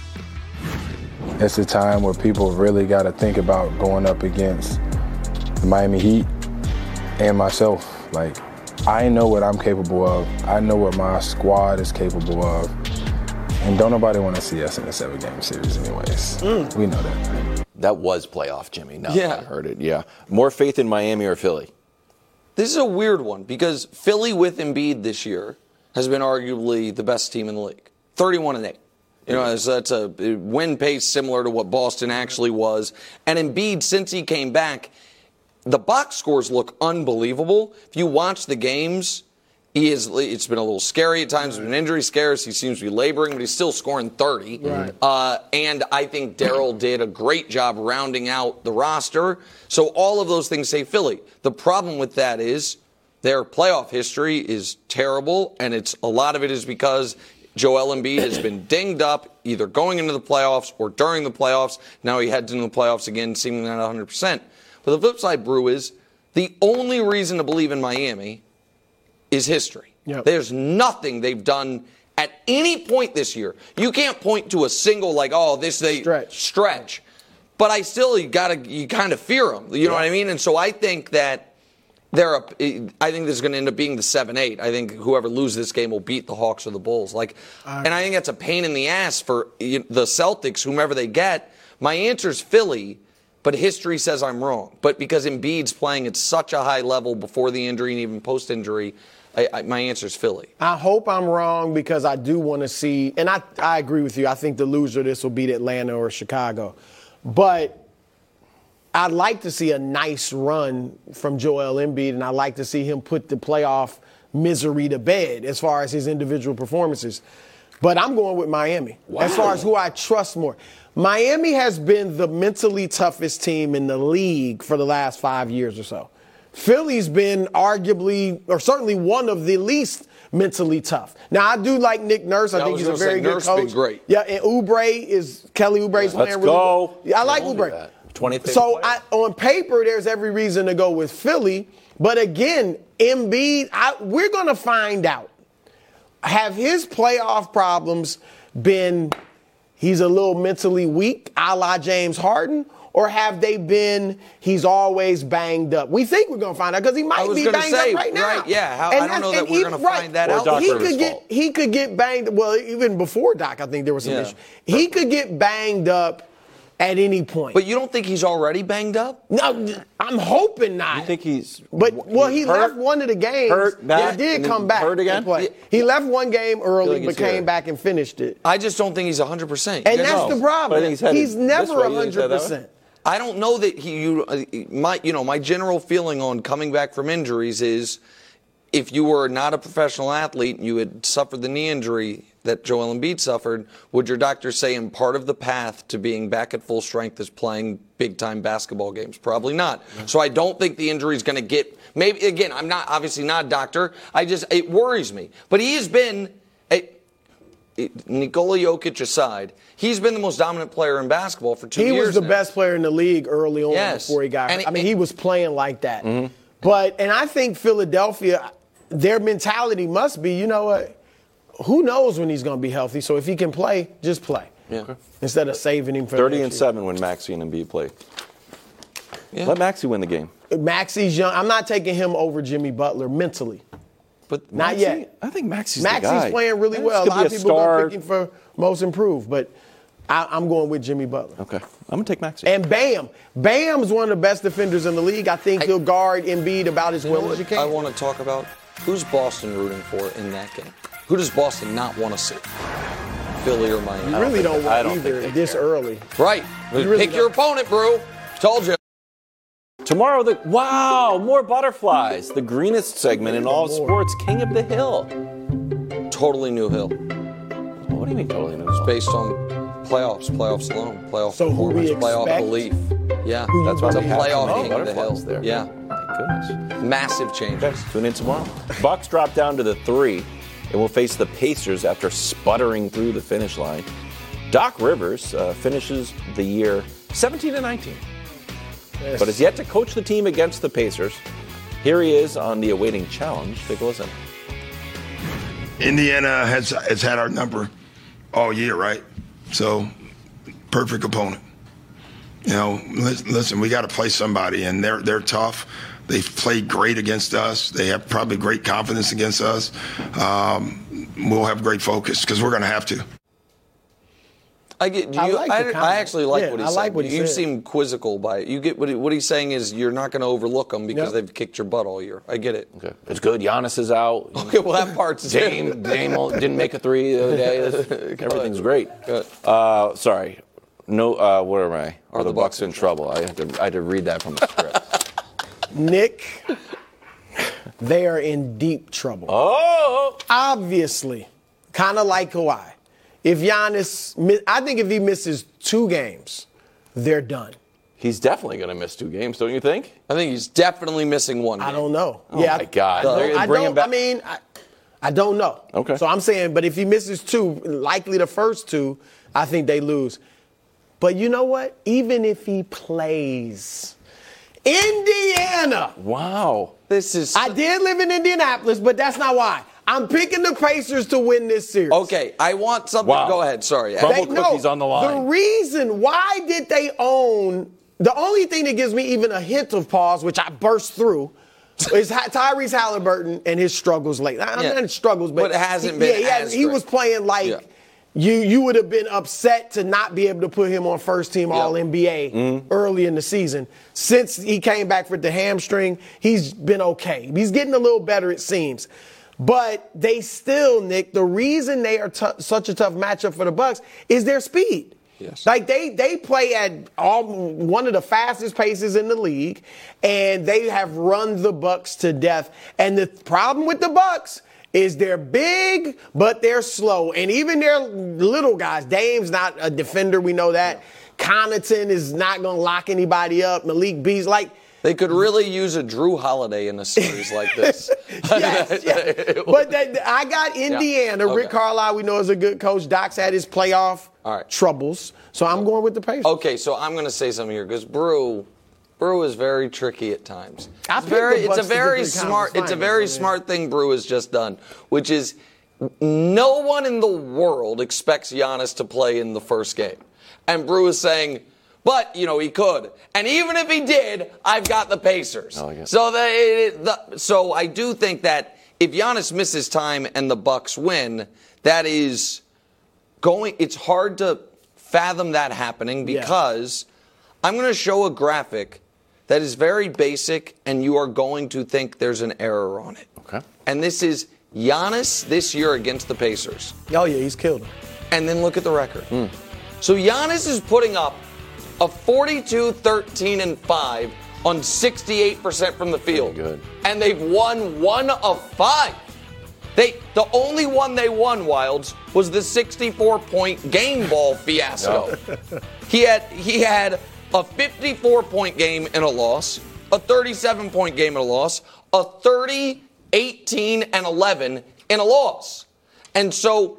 E: It's a time where people really got to think about going up against the Miami Heat and myself. Like, I know what I'm capable of. I know what my squad is capable of. And don't nobody want to see us in a 7-game series anyways. We know that.
A: That was Playoff Jimmy. Now that I heard it, yeah. More faith in Miami or Philly?
B: This is a weird one because Philly with Embiid this year has been arguably the best team in the league. 31-8. That's a win pace similar to what Boston actually was. And Embiid, since he came back, the box scores look unbelievable. If you watch the games, it's been a little scary at times. There's been injury scares. He seems to be laboring, but he's still scoring 30. Right. And I think Daryl did a great job rounding out the roster. So all of those things say Philly. The problem with that is their playoff history is terrible, and a lot of it is because Joel Embiid has been dinged up either going into the playoffs or during the playoffs. Now he heads into the playoffs again, seemingly not 100%. But the flip side, Brew, is the only reason to believe in Miami is history. Yep. There's nothing they've done at any point this year. You can't point to a single stretch. But you kind of fear them. You know what I mean? And so I think that I think this is going to end up being the 7-8. I think whoever loses this game will beat the Hawks or the Bulls. And I think that's a pain in the ass for the Celtics, whomever they get. My answer is Philly, but history says I'm wrong. But because Embiid's playing at such a high level before the injury and even post-injury, my answer is Philly.
C: I hope I'm wrong because I do want to see, and I agree with you. I think the loser of this will beat Atlanta or Chicago. But I'd like to see a nice run from Joel Embiid, and I'd like to see him put the playoff misery to bed as far as his individual performances. But I'm going with Miami as far as who I trust more. Miami has been the mentally toughest team in the league for the last 5 years or so. Philly's been arguably, or certainly one of the least mentally tough. Now, I do like Nick Nurse. I think he's a very good coach.
B: Been great.
C: Yeah, and Kelly Oubre's playing really well. Yeah, I like Oubre.
A: 20th
C: so on paper, there's every reason to go with Philly. But again, Embiid, we're going to find out. Have his playoff problems been he's a little mentally weak, a la James Harden? Or have they been he's always banged up? We think we're going to find out because he might be banged up right now.
B: Right, yeah. I don't know that we're going to find that out.
C: He could get banged. Well, even before Doc, I think there was some issue. He could get banged up at any point.
B: But you don't think he's already banged up?
C: No, I'm hoping not.
A: You think he's...
C: He left one of the games. He did come back.
A: Hurt again?
C: He left one game early, but came back and finished it.
B: I just don't think he's 100%.
C: And that's the problem. He's never 100%.
B: I don't know that my general feeling on coming back from injuries is if you were not a professional athlete and you had suffered the knee injury that Joel Embiid suffered, would your doctor say in part of the path to being back at full strength is playing big-time basketball games? Probably not. So I don't think the injury is going to get – maybe, again, I'm not obviously not a doctor. It worries me. But he has been Nikola Jokic aside, he's been the most dominant player in basketball for 2 years.
C: He was the best player in the league early on before he got hurt. He was playing like that. Mm-hmm. And I think Philadelphia, their mentality must be, you know what, who knows when he's going to be healthy. So if he can play, just play. Yeah. Okay. Instead of saving him for
A: 30-7 when Maxey and Embiid play. Yeah. Let Maxey win the game.
C: Maxey's young. I'm not taking him over Jimmy Butler mentally.
A: But
C: not yet.
A: I think Maxey's the guy.
C: Maxey's playing really well. A lot of people are picking for most improved, but I'm going with Jimmy Butler.
A: Okay. I'm going to take Maxey.
C: And Bam. Bam's one of the best defenders in the league. I think he'll guard Embiid about as well as you can.
B: I want to talk about who's Boston rooting for in that game. Who does Boston not want to see? Philly or Miami?
C: You really don't want either this early.
B: Right. Pick your opponent, bro. Told you.
A: Tomorrow, more butterflies. The greenest segment in all of sports, King of the Hill.
B: Totally new hill.
A: What do you mean totally new hill?
B: It's based on playoffs alone, playoff
C: performance,
B: playoff belief. Yeah,
A: that's why
B: it's a
A: we have
B: playoff King of the Hill.
A: There.
B: Yeah.
A: My goodness.
B: Massive changes.
A: Tune in tomorrow. Bucks drop down to the 3 and will face the Pacers after sputtering through the finish line. Doc Rivers finishes the year 17-19. Yes. But is yet to coach the team against the Pacers. Here he is on the awaiting challenge. Take a listen.
F: Indiana has had our number all year, right? So, perfect opponent. You know, listen, we got to play somebody, and they're tough. They've played great against us. They have probably great confidence against us. We'll have great focus because we're going to have to.
B: I actually like what he said. You seem quizzical by it. You get what he's saying is you're not going to overlook them because they've kicked your butt all year. I get it.
A: Okay. It's good. Giannis is out.
B: Okay, well, that part's
A: Dame didn't make a 3 the other day. Everything's great.
B: Good.
A: Sorry. No. Where am I? Are the Bucks in trouble? I had to read that from the script.
C: Nick, they are in deep trouble.
A: Oh.
C: Obviously, kind of like Kawhi. If Giannis, I think if he misses 2 games, they're done.
A: He's definitely going to miss 2 games, don't you think?
B: I think he's definitely missing 1 game.
C: I don't know.
A: Oh, my God.
C: I don't know.
A: Okay.
C: So I'm saying, but if he misses 2, likely the first 2, I think they lose. But you know what? Even if he plays, Indiana.
A: Wow.
C: I did live in Indianapolis, but that's not why. I'm picking the Pacers to win this series.
B: Okay, I want something.
A: Wow.
B: Go ahead. Sorry.
A: Crumble cookies on the line.
C: The reason why did they own – the only thing that gives me even a hint of pause, which I burst through, It's Tyrese Halliburton and his struggles late. Not his struggles, but
B: it hasn't been.
C: He was playing like you would have been upset to not be able to put him on first team All-NBA early in the season. Since he came back with the hamstring, he's been okay. He's getting a little better, it seems. But they still, Nick, the reason they are such a tough matchup for the Bucks is their speed.
B: Yes.
C: Like they play at one of the fastest paces in the league, and they have run the Bucks to death. And the problem with the Bucks is they're big, but they're slow. And even their little guys, Dame's not a defender, we know that. Connaughton is not going to lock anybody up. Malik Beasley, like.
B: They could really use a Drew Holiday in a series like this.
C: yes. But I got Indiana.
B: Yeah. Okay.
C: Rick Carlisle, we know, is a good coach. Doc's had his playoff troubles. So I'm going with the Pacers.
B: Okay, so I'm going to say something here because Brew is very tricky at times.
C: It's a very
B: smart thing Brew has just done, which is no one in the world expects Giannis to play in the first game. And Brew is saying, but, he could. And even if he did, I've got the Pacers. So I do think that if Giannis misses time and the Bucks win, that is it's hard to fathom that happening because I'm going to show a graphic that is very basic and you are going to think there's an error on it.
A: Okay.
B: And this is Giannis this year against the Pacers.
C: Oh, yeah, he's killed him.
B: And then look at the record. So Giannis is putting up a 42, 13, and 5 on 68% from the field.
A: Good.
B: And they've won 1 of 5. The only one they won, Wilds, was the 64-point game ball fiasco. He had a 54-point game in a loss, a 37-point game in a loss, a 30, 18, and 11 in a loss. And so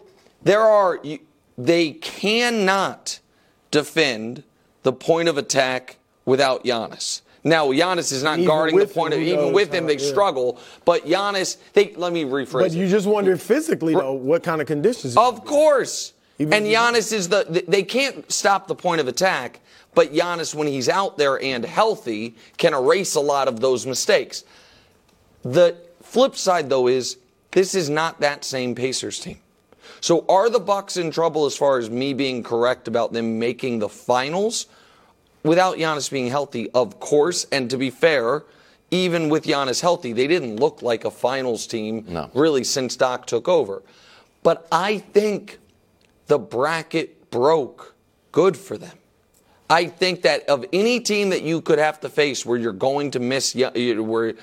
B: they cannot defend the point of attack without Giannis. Now, Giannis is not guarding the point of even with him, they struggle. But Giannis, let me rephrase it.
C: But you just wonder physically, though, what kind of conditions.
B: Of course. And Giannis is they can't stop the point of attack, but Giannis, when he's out there and healthy, can erase a lot of those mistakes. The flip side, though, is this is not that same Pacers team. So are the Bucks in trouble as far as me being correct about them making the finals? Without Giannis being healthy, of course, and to be fair, even with Giannis healthy, they didn't look like a finals team really since Doc took over. But I think the bracket broke good for them. I think that of any team that you could have to face where you're going to miss, given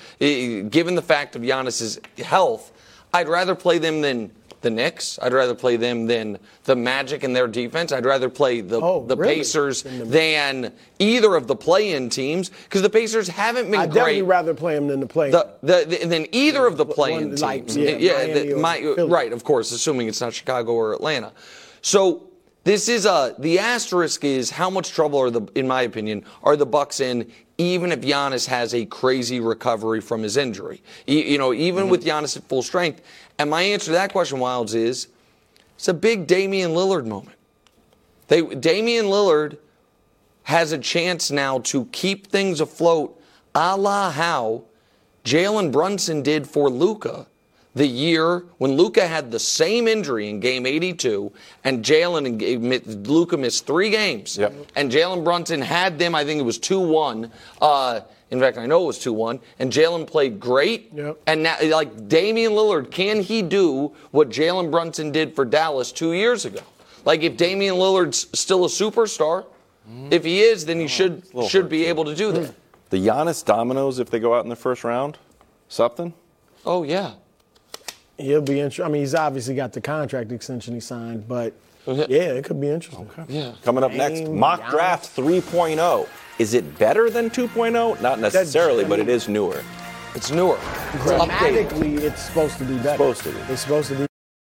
B: the fact of Giannis's health, I'd rather play them than the Knicks. I'd rather play them than the Magic and their defense. I'd rather play the Pacers than either of the play-in teams because the Pacers haven't been great.
C: I'd definitely rather play them than the play-in.
B: Than either of the play-in teams.
C: Right,
B: of course, assuming it's not Chicago or Atlanta. So this is the asterisk is how much trouble in my opinion, are the Bucks in even if Giannis has a crazy recovery from his injury. Even with Giannis at full strength. And my answer to that question, Wilds, is it's a big Damian Lillard moment. Damian Lillard has a chance now to keep things afloat a la how Jalen Brunson did for Luka the year when Luka had the same injury in game 82 and Luka missed 3 games.
A: Yep.
B: And Jalen Brunson had them, I think it was 2-1. In fact, I know it was 2-1. And Jalen played great.
C: Yep.
B: And now, like Damian Lillard, can he do what Jalen Brunson did for Dallas 2 years ago? Like if Damian Lillard's still a superstar, if he is, then he should be able to do that.
A: The Giannis dominoes if they go out in the first round? Something?
B: Oh, yeah.
C: He'll be interesting. I mean, he's obviously got the contract extension he signed, but it could be interesting.
A: Okay. Yeah. Coming up next, mock draft 3.0. Is it better than 2.0? Not necessarily, but it is newer.
B: It's newer.
C: Grammatically, it's supposed to be better. It's supposed to be.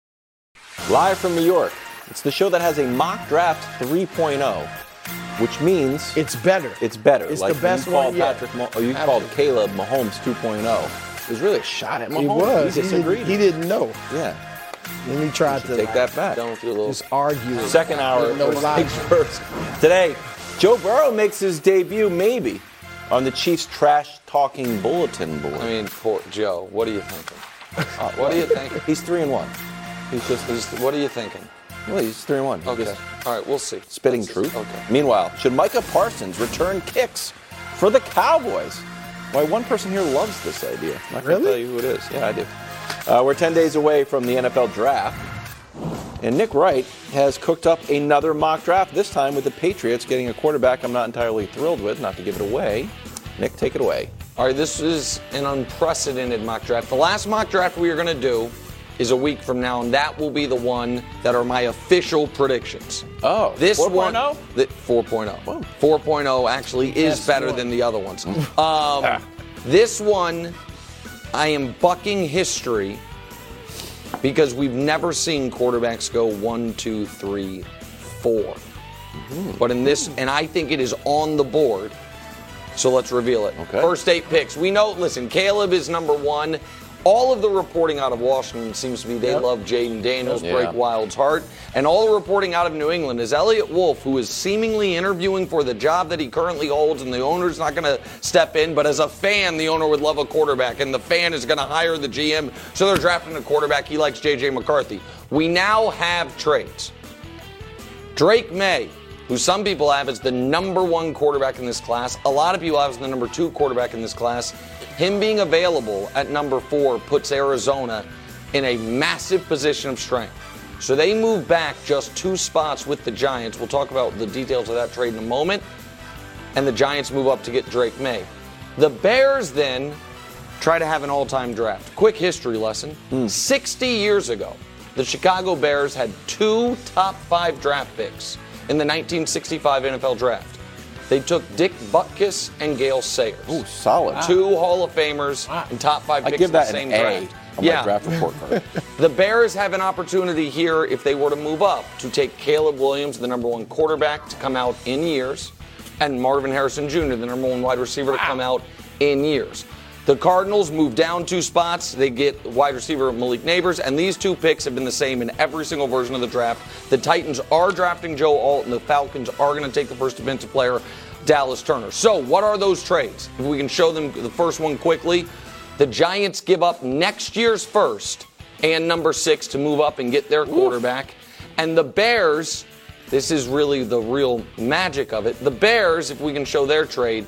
A: Live from New York, it's the show that has a mock draft 3.0, which means
C: it's better.
A: It's better.
C: It's
A: like
C: the best
A: you called
C: one.
A: You called Caleb Mahomes 2.0. It was really a shot at Mahomes.
C: He was.
A: He disagreed.
C: He didn't know.
A: Yeah.
C: Then he tried to
A: take that back.
C: Just argue.
A: Second hour. First. Today, Joe Burrow makes his debut, maybe, on the Chiefs' trash talking bulletin board.
B: I mean, poor Joe, what are you thinking? What are you thinking?
A: He's 3-1.
B: What are you thinking?
A: Well, he's 3-1.
B: Okay. All right, we'll see.
A: Spitting truth.
B: Okay.
A: Meanwhile, should Micah Parsons return kicks for the Cowboys? Why, one person here loves this idea. I'm not going to tell you who it is. Yeah, I do. We're 10 days away from the NFL draft. And Nick Wright has cooked up another mock draft, this time with the Patriots getting a quarterback I'm not entirely thrilled with, not to give it away. Nick, take it away.
B: All right, this is an unprecedented mock draft. The last mock draft we are going to do is a week from now, and that will be the one that are my official predictions.
A: Oh,
B: this
A: 4.0?
B: one, 4.0.
A: Whoa.
B: 4.0 actually is better than the other ones. This one, I am bucking history because we've never seen quarterbacks go 1, 2, 3, 4. But in this, and I think it is on the board. So let's reveal it.
A: Okay.
B: First 8 picks. We know, listen, Caleb is number 1. All of the reporting out of Washington seems to be they love Jaden Daniels, break Wild's heart. And all the reporting out of New England is Elliott Wolf, who is seemingly interviewing for the job that he currently holds, and the owner's not going to step in. But as a fan, the owner would love a quarterback, and the fan is going to hire the GM. So they're drafting a quarterback. He likes J.J. McCarthy. We now have trades. Drake May, who some people have as the number 1 quarterback in this class. A lot of people have as the number 2 quarterback in this class. Him being available at number 4 puts Arizona in a massive position of strength. So they move back just 2 spots with the Giants. We'll talk about the details of that trade in a moment. And the Giants move up to get Drake May. The Bears then try to have an all-time draft. Quick history lesson. 60 years ago, the Chicago Bears had 2 top 5 draft picks in the 1965 NFL Draft. They took Dick Butkus and Gale Sayers.
A: Ooh, solid.
B: 2 Hall of Famers and top 5 picks in the same draft.
A: I give that an A on my draft report card.
B: The Bears have an opportunity here, if they were to move up, to take Caleb Williams, the number 1 quarterback, to come out in years, and Marvin Harrison Jr., the number 1 wide receiver, to come out in years. The Cardinals move down 2 spots. They get wide receiver Malik Neighbors, and these 2 picks have been the same in every single version of the draft. The Titans are drafting Joe Alt, and the Falcons are going to take the first defensive player, Dallas Turner. So what are those trades? If we can show them the first one quickly, the Giants give up next year's first and number 6 to move up and get their quarterback. And the Bears, this is really the real magic of it. The Bears, if we can show their trade,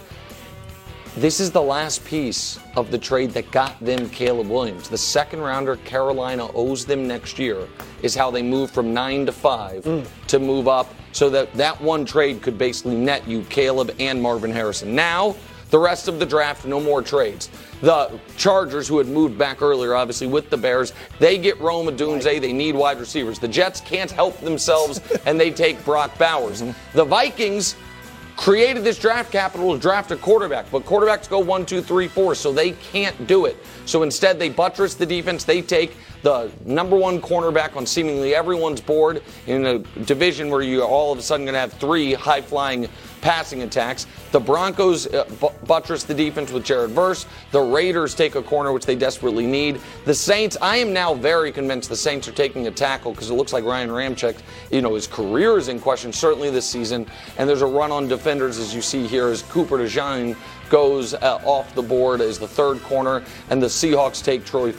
B: this is the last piece of the trade that got them Caleb Williams. The 2nd rounder Carolina owes them next year is how they move from 9 to 5 to move up so that one trade could basically net you Caleb and Marvin Harrison. Now, the rest of the draft, no more trades. The Chargers, who had moved back earlier, obviously, with the Bears, they get Rome Odunze. They need wide receivers. The Jets can't help themselves, and they take Brock Bowers. The Vikings created this draft capital to draft a quarterback, but quarterbacks go 1, 2, 3, 4, so they can't do it. So instead, they buttress the defense. They take the number 1 cornerback on seemingly everyone's board in a division where you're all of a sudden going to have 3 high-flying passing attacks. The Broncos buttress the defense with Jared Verse. The Raiders take a corner, which they desperately need. The Saints, I am now very convinced the Saints are taking a tackle because it looks like Ryan Ramczyk, his career is in question, certainly this season. And there's a run on defenders, as you see here, as Cooper DeJean goes off the board as the 3rd corner. And the Seahawks take Troy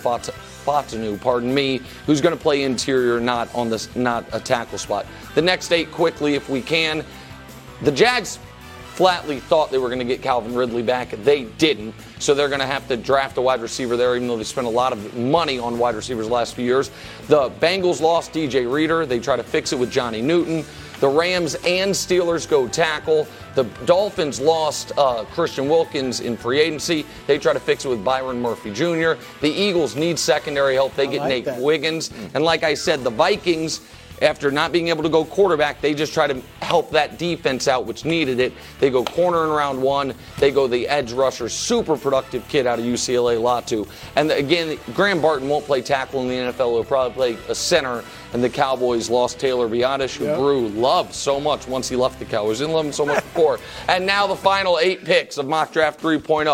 B: Fautanu, who's going to play interior, not a tackle spot. The next 8 quickly, if we can. The Jags flatly thought they were going to get Calvin Ridley back. They didn't. So they're going to have to draft a wide receiver there, even though they spent a lot of money on wide receivers the last few years. The Bengals lost DJ Reader. They try to fix it with Johnny Newton. The Rams and Steelers go tackle. The Dolphins lost Christian Wilkins in free agency. They try to fix it with Byron Murphy Jr. The Eagles need secondary help. They get Nate Wiggins. And like I said, the Vikings, after not being able to go quarterback, they just try to help that defense out, which needed it. They go corner in round 1. They go the edge rusher, super productive kid out of UCLA, Latu. And again, Graham Barton won't play tackle in the NFL. He'll probably play a center. And the Cowboys lost Taylor Biotish, who Brew loved so much once he left the Cowboys. Didn't love him so much before. And now the final 8 picks of Mock Draft 3.0.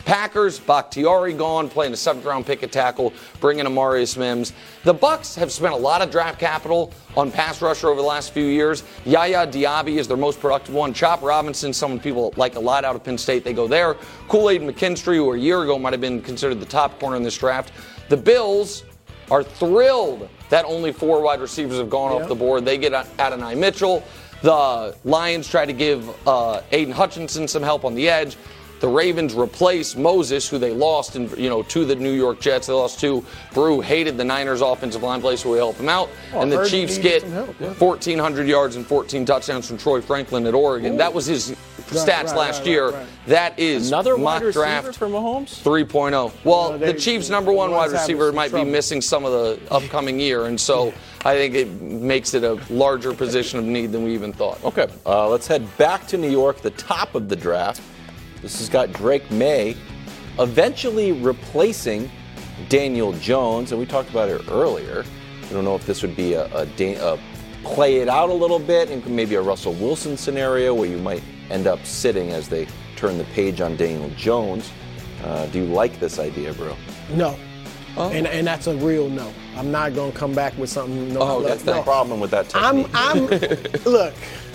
B: Packers, Bakhtiari gone, playing a 7th-round pick at tackle, bringing Amarius Mims. The Bucs have spent a lot of draft capital on pass rusher over the last few years. Yaya Diaby is their most productive one. Chop Robinson, someone people like a lot out of Penn State, they go there. Kool-Aid McKinstry, who a year ago might have been considered the top corner in this draft. The Bills are thrilled that only 4 wide receivers have gone off the board. They get Adonai Mitchell. The Lions try to give Aiden Hutchinson some help on the edge. The Ravens replace Moses, who they lost to the New York Jets. They lost to Brew, hated the Niners' offensive line play, so we help him out. And the Chiefs get 1,400 yards and 14 touchdowns from Troy Franklin at Oregon. That was his stats last year. That is
A: another
B: mock
A: wide
B: draft
A: receiver for Mahomes?
B: 3.0. Well, the Chiefs' number 1 wide receiver might be missing some of the upcoming year, and so I think it makes it a larger position of need than we even thought.
A: Okay, let's head back to New York, the top of the draft. This has got Drake May eventually replacing Daniel Jones, and we talked about it earlier. I don't know if this would be a play it out a little bit and maybe a Russell Wilson scenario where you might end up sitting as they turn the page on Daniel Jones. Do you like this idea, bro?
C: No. Oh. And that's a real no. I'm not going to come back with something.
A: That's the problem with that technique.
C: Look,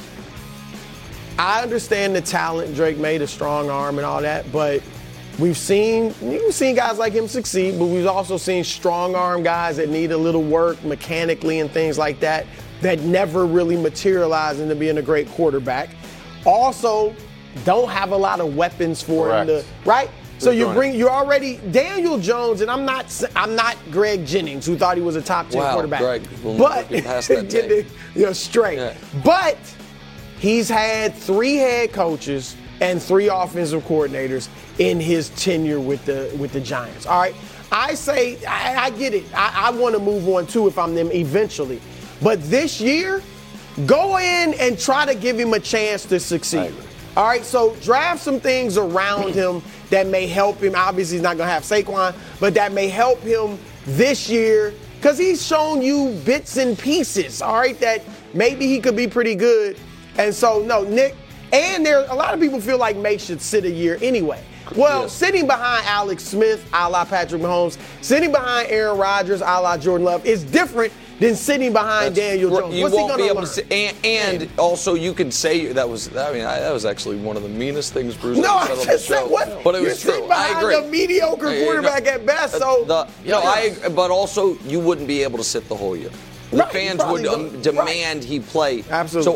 C: I understand the talent Drake made, a strong arm and all that, but we've seen guys like him succeed, but we've also seen strong arm guys that need a little work mechanically and things like that never really materialize into being a great quarterback. Also, don't have a lot of weapons for him to, right? So you're already Daniel Jones, and I'm not Greg Jennings, who thought he was a top 10 quarterback.
B: Greg, we'll get past that
C: straight. Yeah. But he's had 3 head coaches and 3 offensive coordinators in his tenure with the Giants. All right, I say I get it. I want to move on too if I'm them eventually, but this year, go in and try to give him a chance to succeed. All right, so draft some things around him that may help him. Obviously, he's not going to have Saquon, but that may help him this year because he's shown you bits and pieces, all right, that maybe he could be pretty good. And so, no, Nick, and there a lot of people feel like May should sit a year anyway. Well, sitting behind Alex Smith, a la Patrick Mahomes, sitting behind Aaron Rodgers, a la Jordan Love, is different than sitting behind Daniel Jones.
B: You won't be able to say, and also you can say that was actually one of the meanest things Bruce said on the show. But it was true. I agree.
C: A mediocre quarterback at best. So
B: but also you wouldn't be able to sit the whole year. The fans would demand he play.
C: Absolutely.
B: So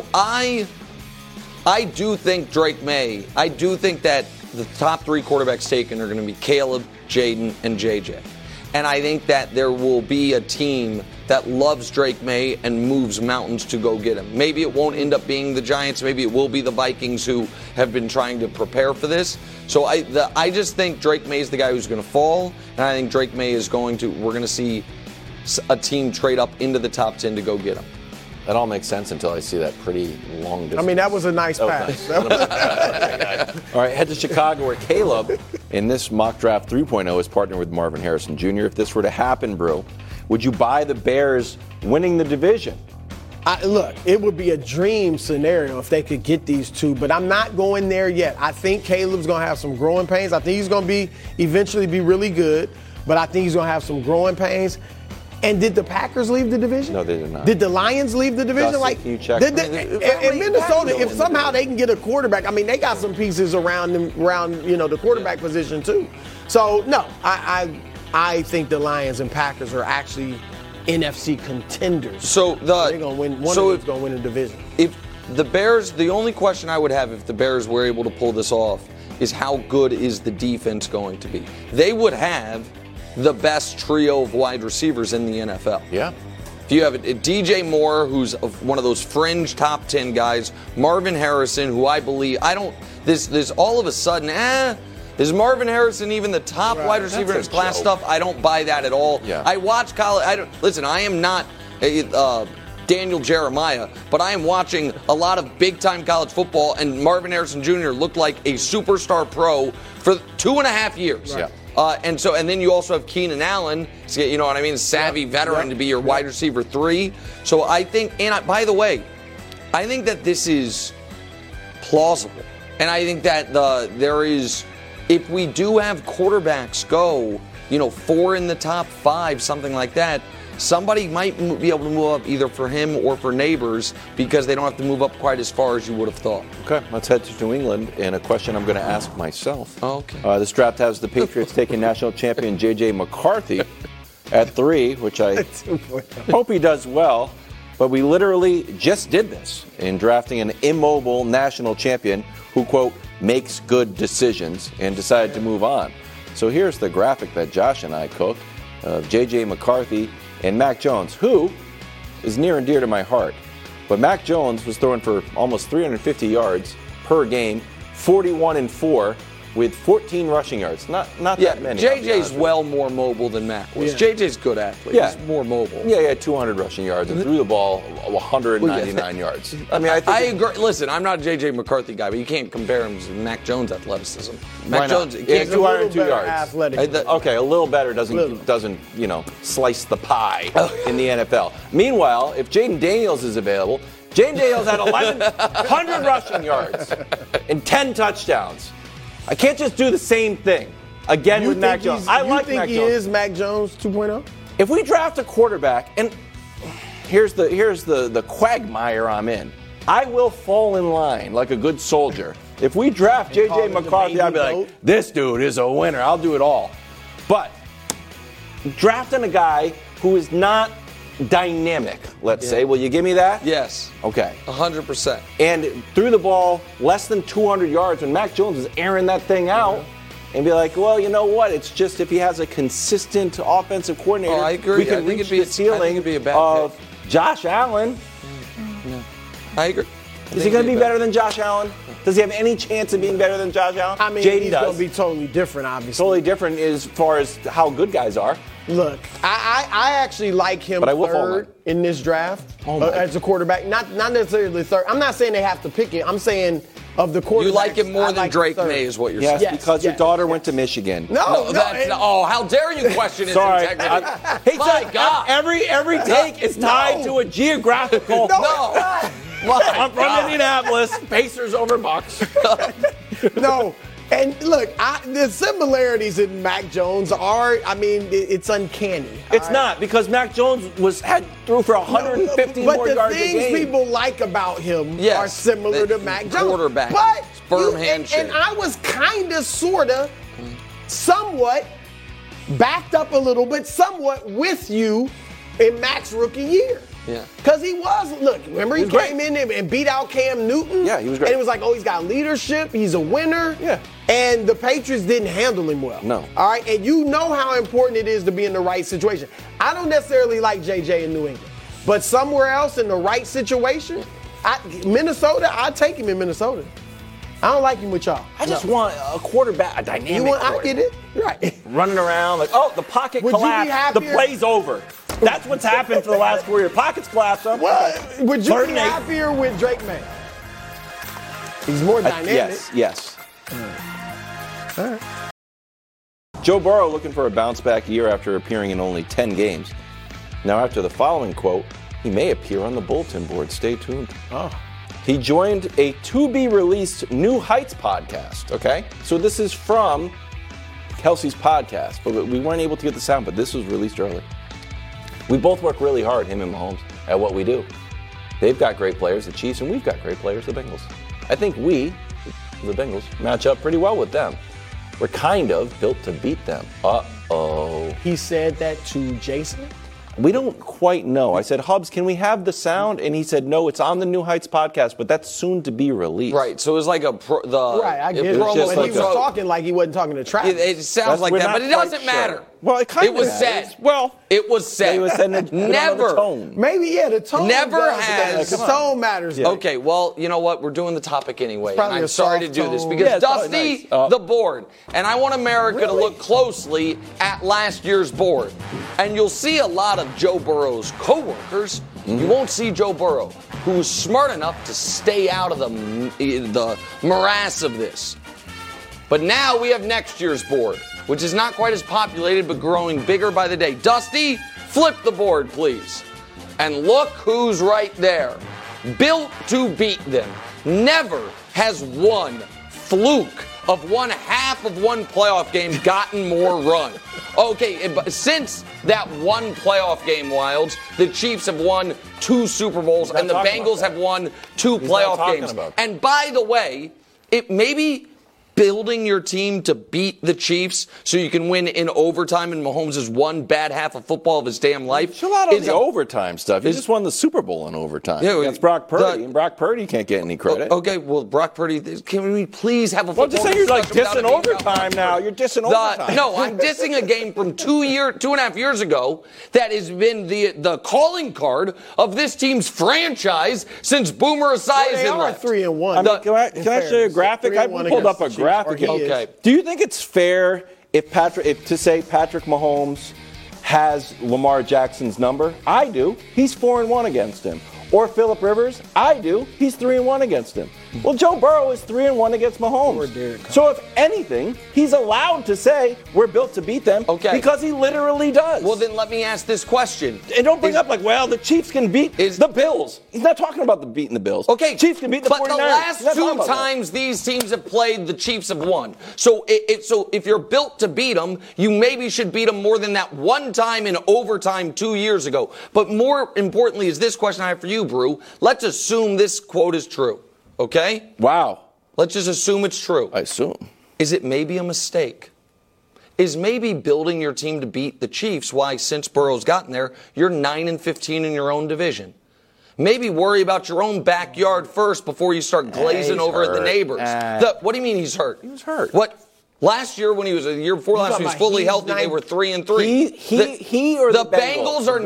B: I do think Drake May. I do think that the top 3 quarterbacks taken are going to be Caleb, Jaden, and JJ. And I think that there will be a team that loves Drake May and moves mountains to go get him. Maybe it won't end up being the Giants. Maybe it will be the Vikings who have been trying to prepare for this. So I just think Drake May is the guy who's going to fall. And I think Drake May is we're going to see a team trade up into the top 10 to go get him.
A: That all makes sense until I see that pretty long distance.
C: I mean, that was a nice pass.
A: Nice. All right, head to Chicago where Caleb, in this mock draft 3.0, is partnered with Marvin Harrison Jr. If this were to happen, Brew, would you buy the Bears winning the division?
C: Look, it would be a dream scenario if they could get these 2, but I'm not going there yet. I think Caleb's going to have some growing pains. I think he's going to eventually be really good, but I think he's going to have some growing pains. And did the Packers leave the division?
A: No, they did not.
C: Did the Lions leave the division?
A: Dusty, can you check?
C: In Minnesota, if somehow they can get a quarterback, I mean, they got some pieces around the quarterback position too. So no, I think the Lions and Packers are actually NFC contenders.
B: So
C: they're gonna win. One of them's gonna win a division.
B: If the Bears, the only question I would have if the Bears were able to pull this off is how good is the defense going to be? They would have the best trio of wide receivers in the NFL.
A: Yeah.
B: If you have DJ Moore, who's one of those fringe top 10 guys, Marvin Harrison, who I believe, this all of a sudden, is Marvin Harrison even the top wide receiver in his class stuff? I don't buy that at all.
A: Yeah.
B: I watch college. I am not Daniel Jeremiah, but I am watching a lot of big-time college football, and Marvin Harrison Jr. looked like a superstar pro for 2.5 years.
A: Right.
B: And then you also have Keenan Allen, you know what I mean, savvy veteran to be your wide receiver 3. So I think, by the way, I think that this is plausible. And I think that there is if we do have quarterbacks go, 4 in the top 5, something like that, somebody might be able to move up either for him or for Neighbors because they don't have to move up quite as far as you would have thought.
A: Okay, let's head to New England, and a question I'm going to ask myself.
B: Okay.
A: This draft has the Patriots taking national champion J.J. McCarthy at 3, which I hope he does well. But we literally just did this in drafting an immobile national champion who, quote, makes good decisions and decided to move on. So here's the graphic that Josh and I cooked of J.J. McCarthy and Mac Jones, who is near and dear to my heart. But Mac Jones was throwing for almost 350 yards per game, 41-4, with 14 rushing yards. Not that many.
B: JJ's well more mobile than Mac was.
C: Yeah.
B: JJ's a good athlete.
A: Yeah.
B: He's more mobile.
A: Yeah, he had 200 rushing yards and threw the ball 199 yards. I mean,
B: I agree. Listen, I'm not a J.J. McCarthy guy, but you can't compare him to Mac Jones' athleticism.
A: Why
B: Mac
A: not?
B: Jones,
A: Yeah,
C: He's a little
A: 202
C: better
A: yards.
C: athletic.
A: Okay, a little better doesn't slice the pie in the NFL. Meanwhile, if Jaden Daniels is available, Jaden Daniels had 1,100 rushing yards and 10 touchdowns. I can't just do the same thing again with Mac Jones. I like Mac Jones.
C: You think he is Mac Jones 2.0?
A: If we draft a quarterback, and here's the quagmire I'm in, I will fall in line like a good soldier. If we draft J.J. McCarthy, I'd be like, this dude is a winner. I'll do it all. But drafting a guy who is not dynamic, let's say, will you give me that?
B: Yes.
A: Okay.
B: 100%.
A: And threw the ball less than 200 yards when Mac Jones is airing that thing out. And be like, well, you know what? It's just if he has a consistent offensive coordinator,
B: I agree.
A: we can
B: I think
A: reach
B: it'd be
A: the ceiling
B: it'd be a bad
A: of
B: pick.
A: Josh Allen.
B: No. I agree.
A: Is he going to be better than Josh Allen? Does he have any chance of being better than Josh Allen?
C: I mean,
A: Jaden
C: he's
A: does.
C: going to be totally different, obviously.
A: Totally different as far as how good guys are.
C: Look, I actually like him
A: But I will fall
C: third in this draft
A: Oh
C: as a quarterback. Not necessarily third. I'm not saying they have to pick him. I'm saying of the quarterbacks.
B: You like him more
C: I
B: than
C: like
B: Drake
C: third.
B: May is what you're
A: Yes,
B: saying.
A: because your daughter went to Michigan.
C: No,
B: How dare you question his
A: Sorry.
B: integrity?
A: Hey,
B: My
A: son,
B: God.
A: every take is tied to a geographical.
B: No.
A: I'm from Indianapolis. Pacers over Bucks.
C: No. And look, the similarities in Mac Jones are, it's uncanny.
A: It's not, because Mac Jones threw for 150
C: but
A: more yards a game.
C: the things people like about him are similar to Mac Jones.
B: Quarterback.
C: But
B: Firm handshake.
C: And I was kind of, sort of, somewhat backed up a little bit, somewhat with you in Mac's rookie year.
B: Yeah.
C: Because remember he came in and beat out Cam Newton?
A: Yeah, he was great.
C: And it was like, he's got leadership, he's a winner.
A: Yeah.
C: And the Patriots didn't handle him well.
A: No.
C: All right, and you know how important it is to be in the right situation. I don't necessarily like JJ in New England, but somewhere else in the right situation, Minnesota, I'd take him in Minnesota. I don't like him with y'all.
A: I just want a quarterback, a dynamic
C: I get it. Right.
A: Running around like, the pocket
C: Would you be
A: collapsed, the
C: happier?
A: play's over. That's what's happened for the last 4 years. Pockets collapse.
C: Would you
A: Third
C: be
A: and 8.
C: happier with Drake May? He's more dynamic.
A: Yes. All right. Joe Burrow looking for a bounce-back year after appearing in only 10 games. Now, after the following quote, he may appear on the bulletin board. Stay tuned. He joined a to-be-released New Heights podcast, okay? So this is from Kelsey's podcast, but we weren't able to get the sound, but this was released early. We both work really hard, him and Mahomes, at what we do. They've got great players, the Chiefs, and we've got great players, the Bengals. I think we, the Bengals, match up pretty well with them. We're kind of built to beat them. Uh-oh.
C: He said that to Jason?
A: We don't quite know. I said, Hubs, can we have the sound? And he said, no, it's on the New Heights podcast, but that's soon to be released.
B: Right, so it was like
C: Right, I get it.
A: was just
C: But
A: like
C: he was talking like he wasn't talking to Travis.
B: It sounds like
A: we're
B: that,
A: not
B: but it
A: quite
B: doesn't
A: sure.
B: matter.
A: Well, it kind
B: It
A: of
B: was
A: matters.
B: said.
A: Well,
B: It was said.
A: he was saying it
B: Never.
A: the tone.
C: Maybe, the tone
B: Never
C: does,
B: has-
C: The tone matters.
B: Okay, well, you know what? We're doing the topic anyway.
C: probably
B: And I'm
C: a
B: sorry to
C: soft
B: do this
C: tone.
B: because
A: Yeah, it's probably
B: Dusty,
A: nice.
B: the board, and I want America to
C: Really?
B: look closely at last year's board. And you'll see a lot of Joe Burrow's coworkers. You won't see Joe Burrow, who was smart enough to stay out of the morass of this. But now we have next year's board, which is not quite as populated but growing bigger by the day. Dusty, flip the board, please. And look who's right there. Built to beat them. Never has one fluke of one half half of one playoff game gotten more run? Okay, since that one playoff game, Wilds, the Chiefs have won 2 Super Bowls and the Bengals have won 2 playoff games. And by the way, it maybe building your team to beat the Chiefs so you can win in overtime and Mahomes is one bad half of football of his damn life.
A: Chill out on the overtime stuff. He just won the Super Bowl in overtime against Brock Purdy, and Brock Purdy can't get any credit.
B: Okay, well, Brock Purdy, can we please have a football
A: just say you're like dissing overtime now. You're dissing overtime.
B: No, I'm dissing a game from 2.5 years ago that has been the calling card of this team's franchise since Boomer Esiason left.
C: They are 3-1.
A: I mean, can I show you a graphic? I pulled up a graphic.
B: Okay.
A: Do you think it's fair if to say Patrick Mahomes has Lamar Jackson's number? I do. He's 4-1 against him. Or Phillip Rivers? I do. He's 3-1 against him. Well, Joe Burrow is 3-1 against Mahomes. So if anything, he's allowed to say we're built to beat them because he literally does.
B: Well, then let me ask this question.
A: And don't bring up the Chiefs can beat the Bills. He's not talking about beating the Bills.
B: Okay.
A: Chiefs can beat the 49ers.
B: But the last 2 times these teams have played, the Chiefs have won. So if you're built to beat them, you maybe should beat them more than that one time in overtime 2 years ago. But more importantly is this question I have for you, Brew. Let's assume this quote is true. Okay?
A: Wow.
B: Let's just assume it's true.
A: I assume.
B: Is it maybe a mistake? Is maybe building your team to beat the Chiefs why, since Burrow's gotten there, you're 9-15 in your own division? Maybe worry about your own backyard first before you start glazing over at the neighbors. What do you mean he's hurt?
A: He was hurt.
B: What? Last year, when he was a year before last, he was fully healthy. They were 3-3.
A: He or the
B: Bengals are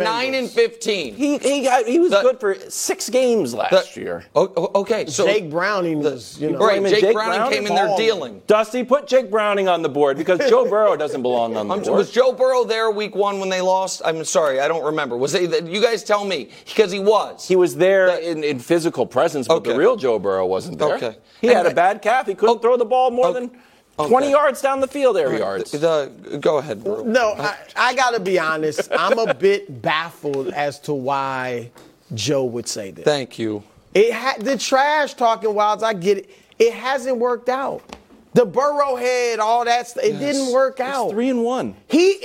B: 9-15.
A: He was good for 6 games last year.
B: Okay, so
C: Jake Browning was,
B: right. Jake Browning came in there dealing.
A: Dusty, put Jake Browning on the board because Joe Burrow doesn't belong on the board.
B: Was Joe Burrow there week 1 when they lost? I'm sorry, I don't remember. Was they? You guys tell me because he was.
A: He was there in physical presence, but the real Joe Burrow wasn't there.
B: Okay,
A: he had a bad calf. He couldn't throw the ball more than 20 yards down the field, air yards.
B: Go ahead, bro.
C: No, I got to be honest. I'm a bit baffled as to why Joe would say this.
B: Thank you.
C: The trash talking Wilds, I get it. It hasn't worked out. The Burrow head, all that stuff, it didn't work out.
A: It's 3-1.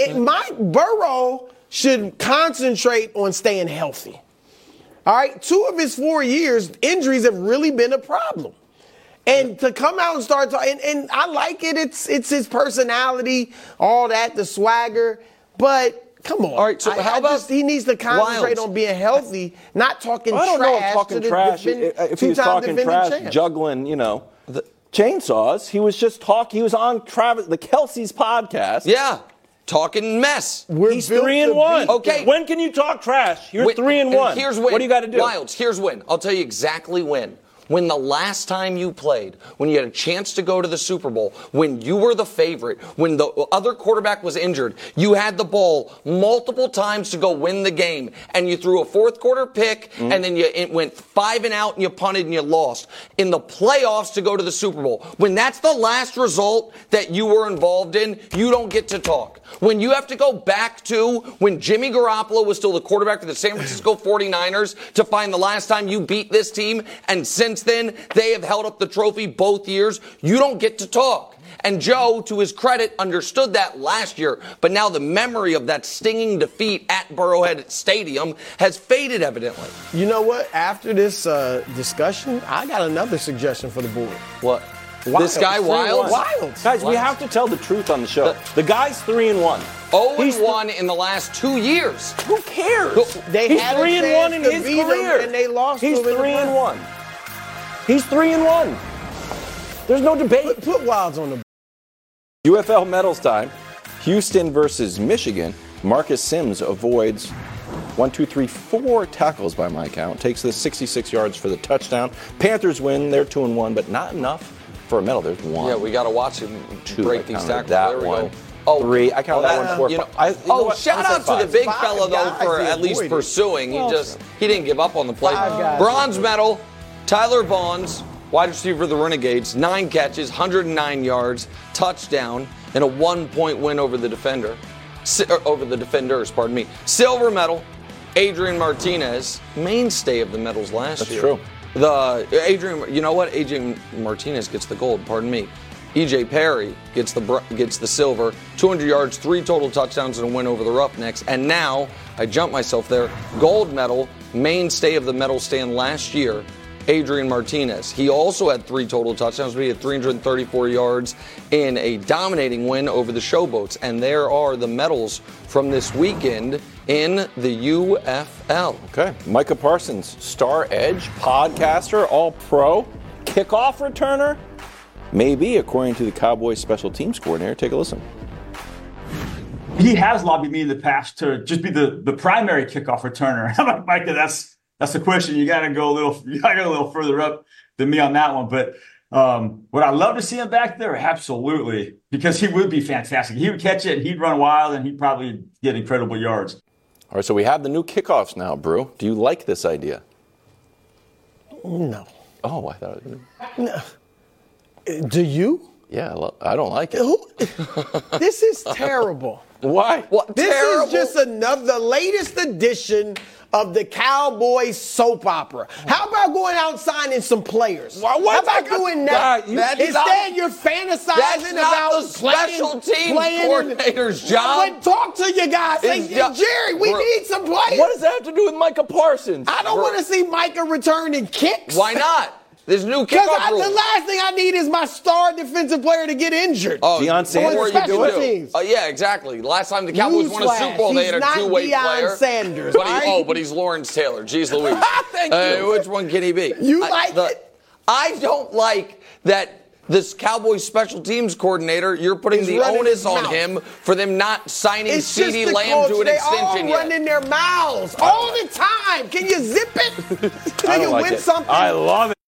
C: Burrow should concentrate on staying healthy. All right? 2 of his 4 years, injuries have really been a problem. And to come out and start talking, and I like it. It's his personality, all that, the swagger. But come on.
B: All right, so how about
C: he needs to concentrate on being healthy, not talking trash.
A: I don't know if talking trash. If he was talking trash, juggling, the chainsaws. He was just talking. He was on the Kelsey's podcast.
B: Yeah. Talking mess.
A: He's 3-1.
B: Okay.
A: When can you talk trash? You're 3-1.
B: Here's when.
A: What do you got to do?
B: Wilds, here's when. I'll tell you exactly when. When the last time you played, when you had a chance to go to the Super Bowl, when you were the favorite, when the other quarterback was injured, you had the ball multiple times to go win the game, and you threw a fourth quarter pick, and then it went 5 and out, and you punted and you lost. In the playoffs to go to the Super Bowl, when that's the last result that you were involved in, you don't get to talk. When you have to go back to when Jimmy Garoppolo was still the quarterback for the San Francisco 49ers to find the last time you beat this team, and since then they have held up the trophy both years, you don't get to talk. And Joe, to his credit, understood that last year, but now the memory of that stinging defeat at Burrowhead Stadium has faded evidently.
C: You know what? After this discussion, I got another suggestion for the board.
B: What?
C: Wilds.
B: This guy Wilds?
A: Guys, we have to tell the truth on the show. The guy's 3-1.
B: 0-1 in the last 2 years.
A: Who cares?
C: He's 3-1 in his career, and they lost.
A: He's 3-1. He's 3-1. There's no debate.
C: Put Wilds on the board.
A: UFL medals time. Houston versus Michigan. Marcus Sims avoids 4 tackles by my count. Takes the 66 yards for the touchdown. Panthers win. They're 2-1, but not enough for a medal. There's 1.
B: Yeah, we got to watch him break these tackles.
A: That one. Oh, 3. I count that one 4.
B: Shout out to the big fella though for at least pursuing. He didn't give up on the play. Bronze medal. Tyler Vaughns, wide receiver of the Renegades, 9 catches, 109 yards, touchdown, and a 1-point win over the defenders. Silver medal, Adrian Martinez, mainstay of the medals last year.
A: That's true.
B: Adrian Martinez gets the gold, pardon me. E.J. Perry gets the silver, 200 yards, 3 total touchdowns, and a win over the Roughnecks. And now, I jumped myself there, gold medal, mainstay of the medal stand last year, Adrian Martinez. He also had 3 total touchdowns, but he had 334 yards in a dominating win over the Showboats. And there are the medals from this weekend in the UFL.
A: Okay. Micah Parsons, star edge, podcaster, all-pro, kickoff returner? Maybe, according to the Cowboys special teams coordinator. Take a listen.
G: He has lobbied me in the past to just be the primary kickoff returner. I'm like, Micah, that's the question. You got to go a little further up than me on that one. But would I love to see him back there? Absolutely, because he would be fantastic. He would catch it, and he'd run wild, and he'd probably get incredible yards.
A: All right, so we have the new kickoffs now, Brew. Do you like this idea?
C: No.
A: Oh, I thought it
C: No. Do you?
A: Yeah, I don't like it.
C: This is terrible.
A: Why?
B: What?
C: This
B: Terrible?
C: is just the latest edition of the Cowboys soap opera. How about going out and signing some players? How about doing that? Instead, you're fantasizing about
B: the special team coordinator's job.
C: But talk to your guys. Say, Jerry, we need some players.
A: What does that have to do with Micah Parsons?
C: I don't want to see Micah returning kicks.
B: Why not? There's new kickoff
C: Because
B: rules.
C: the last thing I need is my star defensive player to get injured.
B: Oh,
A: Deion Sanders,
C: you do it?
B: Yeah, exactly. Last time the Cowboys won a Super Bowl, they had a two-way player.
C: Sanders,
B: but he's Lawrence Taylor. Jeez Louise.
C: Thank you.
B: Which one can he be?
C: You like it?
B: I don't like that this Cowboys special teams coordinator, you're putting the onus on him for them not signing CeeDee Lamb to an extension yet.
C: They all running their mouths all the time. Can you zip it? Can you win something?
A: I love it.